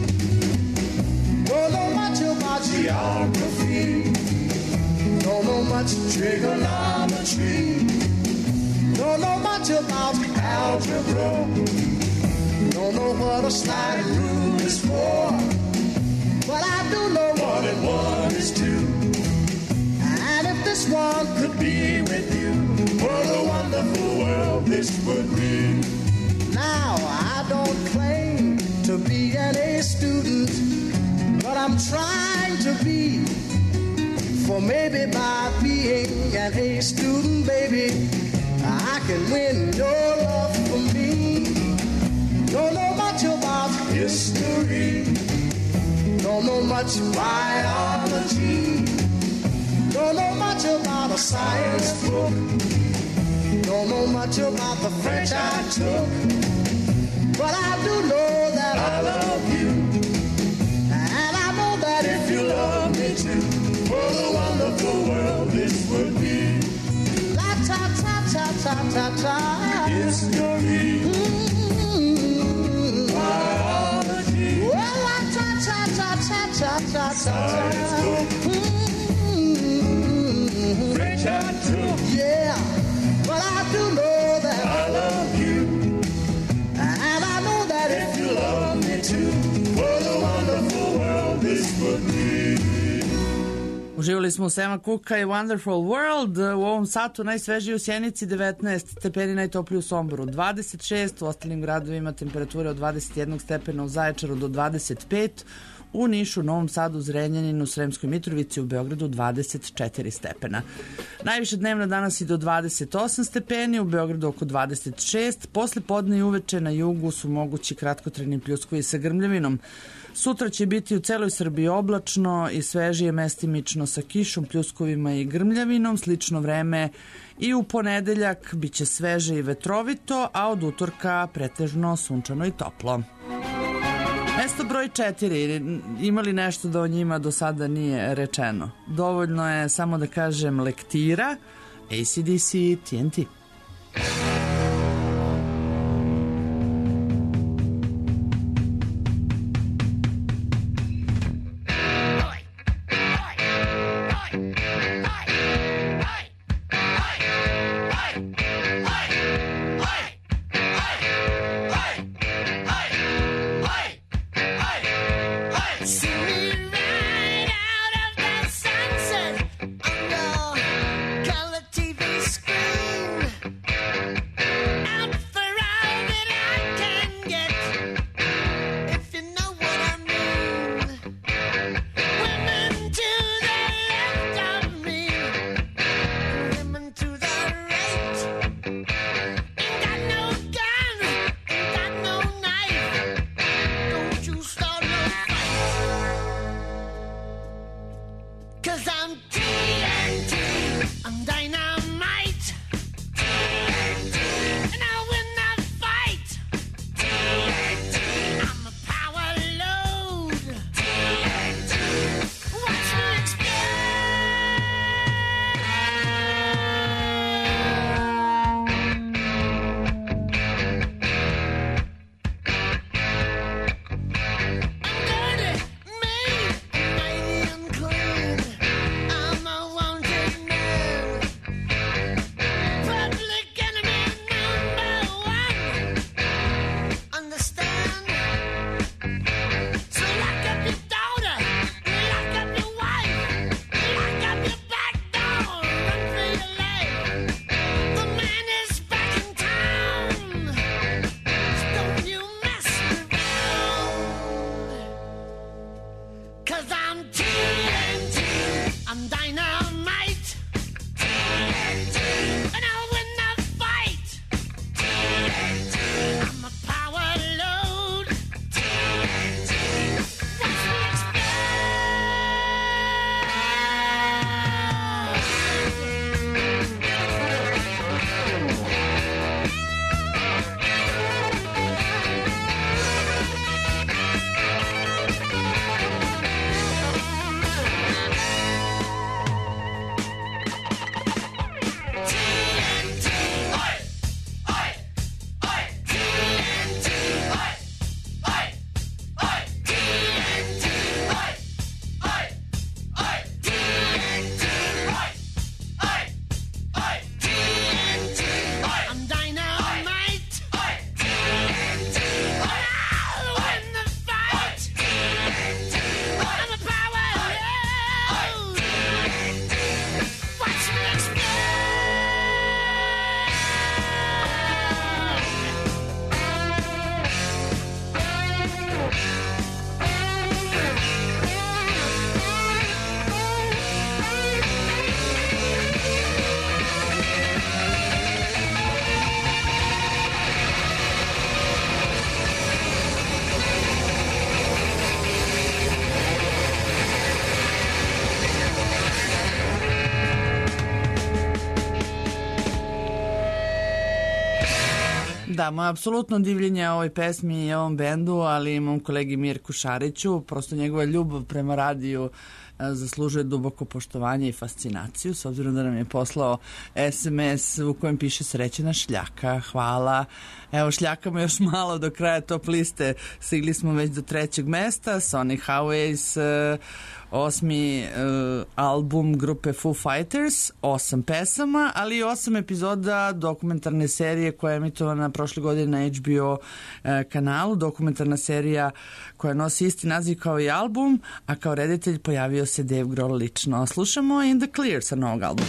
Don't know much about geography, don't know much trigonometry, don't know much about algebra, don't know what a slide rule is for, but I do know 1 and 1 is 2. And if this one could be with you, what a wonderful world this would be. Now I don't claim to be an A student, but I'm trying to be. For maybe by being an A student, baby, I can win your love for me. Don't know much about history, don't know much biology, don't know much about a science book, don't know much about the French I took, but I do know that I love you, and I know that if you love me too, what a wonderful world this would be. La ta ta ta ta ta ta. History. Biology. Well, la ta ta ta ta ta ta ta. Science book. French I took. Yeah, but I do know that I love you, and I know that if you love me too, what a wonderful world this would be. Uživali smo u Sama Cooka i Wonderful World. U ovom satu najsvežiji u Sjenici 19 stepeni, najtopliji u Somboru 26, u ostalim gradovima temperature od 21 stepena, u Zaječaru do 25, u Nišu, Novom Sadu, Zrenjaninu, Sremskoj Mitrovici, u Beogradu 24 stepena. Najviše dnevno danas i do 28 stepeni, u Beogradu oko 26, posle podne i uveče na jugu su mogući kratkotrajni pljuskovi sa grmljavinom. Sutra će biti u celoj Srbiji oblačno i svežije mestimično sa kišom, pljuskovima i grmljavinom, slično vreme i u ponedeljak biće sveže i vetrovito, a od utorka pretežno sunčano i toplo. Mesto broj 4, imali nešto da o njima do sada nije rečeno. Dovoljno je samo da kažem lektira, AC/DC, TNT. Color TV screen. Da, moje apsolutno divljenje ovoj pesmi i ovom bendu, ali imam kolegi Mirku Šariću, prosto njegova ljubav prema radiju zaslužuje duboko poštovanje i fascinaciju, s obzirom da nam je poslao SMS u kojem piše srećena šljaka, hvala. Evo, šljakamo još malo do kraja top liste, stigli smo već do 3. mesta, Sonic Highways, 8. album grupe Foo Fighters, 8 pesama, ali i 8 epizoda dokumentarne serije koja je emitovana prošle godine na HBO kanalu, dokumentarna serija koja nosi isti naziv kao i album, a kao reditelj pojavio se Dave Grohl lično. Slušamo In the Clear sa novog albuma.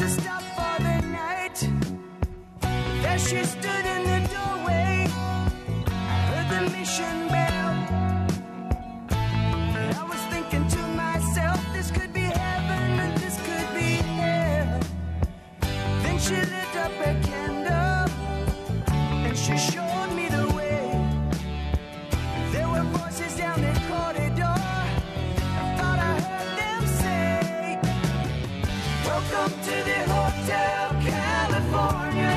to stop for the night. There she stood in the doorway. I heard the mission bell. I was thinking to myself, this could be heaven and this could be hell. Then she lit up a candle and she showed me the way. There were voices down the corridor. I thought I heard them say, welcome to the Hotel California.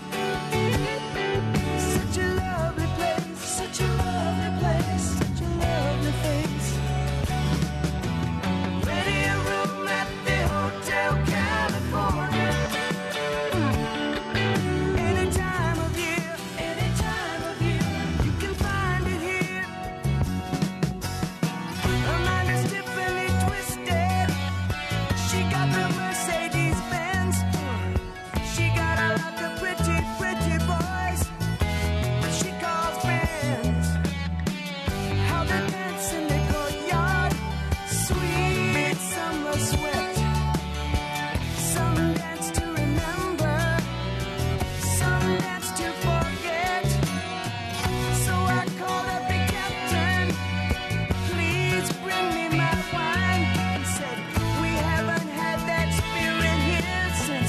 Such a lovely place, such a lovely place, such a lovely face. Plenty of room at the Hotel California. Any time of year, you can find it here. Her mind is Tiffany twisted. She got the Mercedes Benz. She got a lot of pretty, pretty boys that she calls friends. How they dance in the courtyard, sweet summer sweat. Some dance to remember, some dance to forget. So I called up the captain, please bring me my wine. He said, we haven't had that spirit here since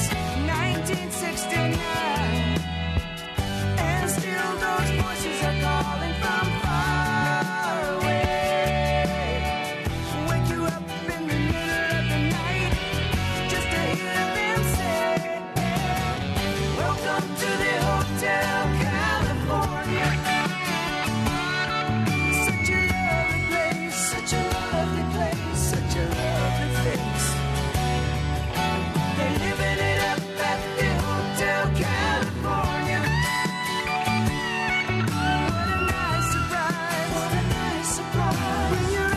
1969. And still those voices are calling from far away. Wake you up in the middle of the night just to hear them say, welcome to the Hotel California. Such a lovely place, such a lovely place, such a lovely face. They're living it up at the Hotel California. What a nice surprise, what a nice surprise. Bring your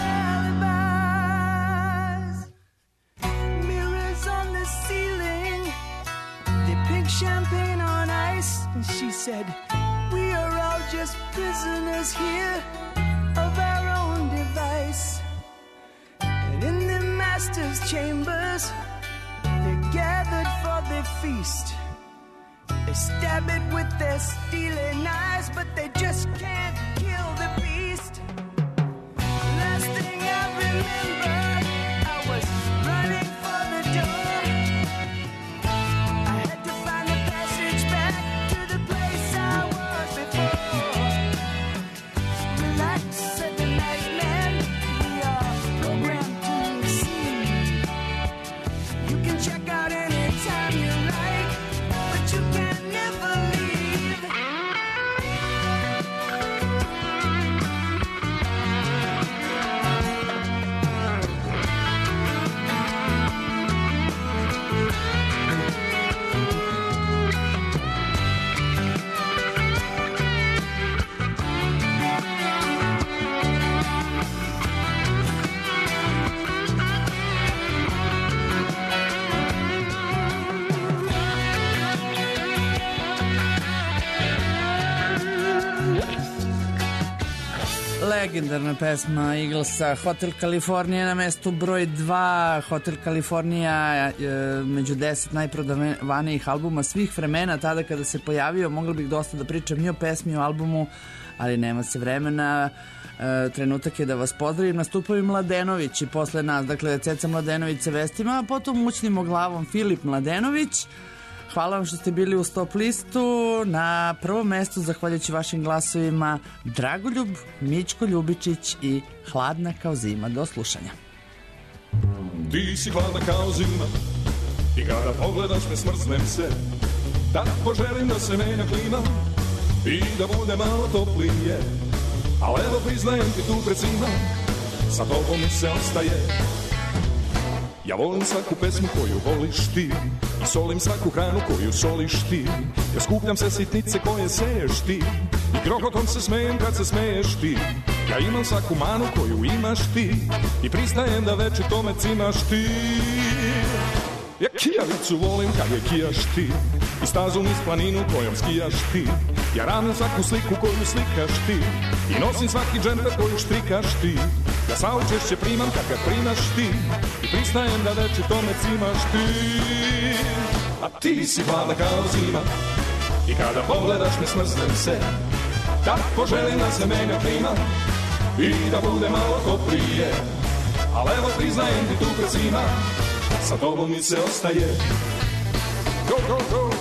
alibis. Mirrors on the ceiling, the pink champagne on ice. And she said, we are all just prisoners here of our own device. And in the master's chambers, they're gathered for the feast. They stab it with their steely knives, but they just can't kill the beast. Last thing I remember, I was running for the door. I had to find the passage back to the place I was before. Relax, said the night man, we are programmed to receive. You can check out anytime you like, but you can never leave. Legendarna pesma Eaglesa, Hotel California na mestu broj 2. Hotel California među 10 najprodavanijih albuma svih vremena. Tada kada se pojavio, mogla bih dosta da pričam i o pesmi, o albumu, ali nema se vremena. Trenutak je da vas pozdravim. Nastupaju Mladenović i posle nas, dakle Ceca Mladenović sa vestima, a potom učnimo glavom Filip Mladenović. Hvala vam što ste bili u Stop listu. Na prvom mestu, zahvaljujući vašim glasovima, Dragoljub, Mićko Ljubičić i Hladna kao zima. Do slušanja. Ti si hladna kao zima i kada pogledaš me smrznem se. Da poželim da se menja klima i da bude malo toplije. Ali evo priznajem ti tu pred svima, sa tobom mi se ostaje. Ja volim svaku pesmu koju voliš ti i solim svaku hranu koju soliš ti. Ja skupljam se sitnice koje seješ ti i grohotom se smejem kad se smeješ ti. Ja imam svaku manu koju imaš ti i priznajem da večito me cimaš ti. Ja kijavicu volim kad je kijaš ti i stazu niz planinu kojom skijaš ti. Ja ravnim svaku sliku koju slikaš ti i nosim svaki džemper koju štrikaš ti. Ja saučešće primam kad ga primaš ti i pristajem da večito me cimaš ti. A ti si hladna kao zima i kada pogledaš me smrznem se. Tak poželim da se menja klima i da bude malo toplije. Ali evo priznajem ti tu pred svima, sa tobom mi se ostaje. Go, go, go!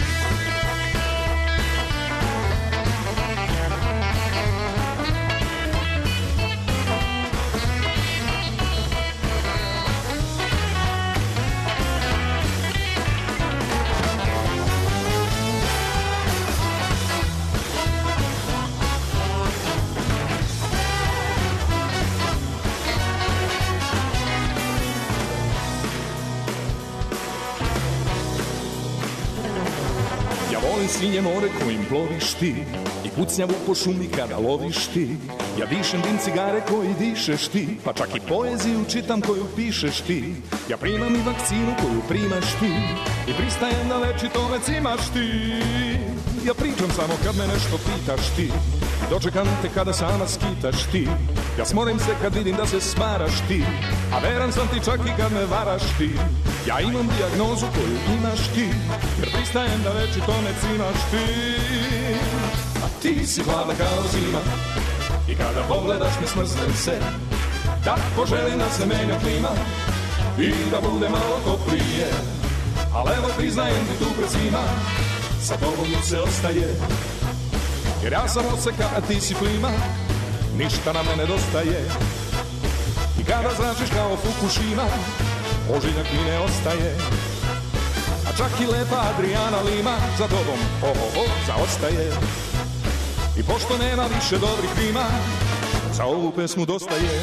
Svinje more kojim ploviš ti i pucnjavu po šumi kada loviš ti. Ja dišem dim cigare koji dišeš ti, pa čak i poeziju čitam koju pišeš ti. Ja primam i vakcinu koju primaš ti i pristajem da večito me cimaš ti. Ja pričam samo kad me nešto pitaš ti i dočekam te kada sama skitaš ti. Ja smorim se kad vidim da se smaraš ti, a veran sam ti čak i kad me varaš ti. Ja imam dijagnozu koju imaš ti, jer pristajem da večito me cimaš ti. A ti si hladna kao zima i kada pogledaš me smrznem se. Da poželim da se menja klima i da bude malo toplije. Ali evo priznajem ti tu pred svima, sa tobom mi se ostaje. Jer ja sam oseka, a ti si plima, ništa nam ne nedostaje. I kada zračiš kao Fukushima, ožiljak mi ne ostaje. A čak i lepa Adriana Lima za tobom, zaostaje. I pošto nema više dobrih rima, za ovu pesmu dosta je.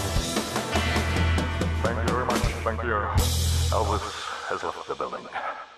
Thank you very much. Thank you. Elvis has left the building.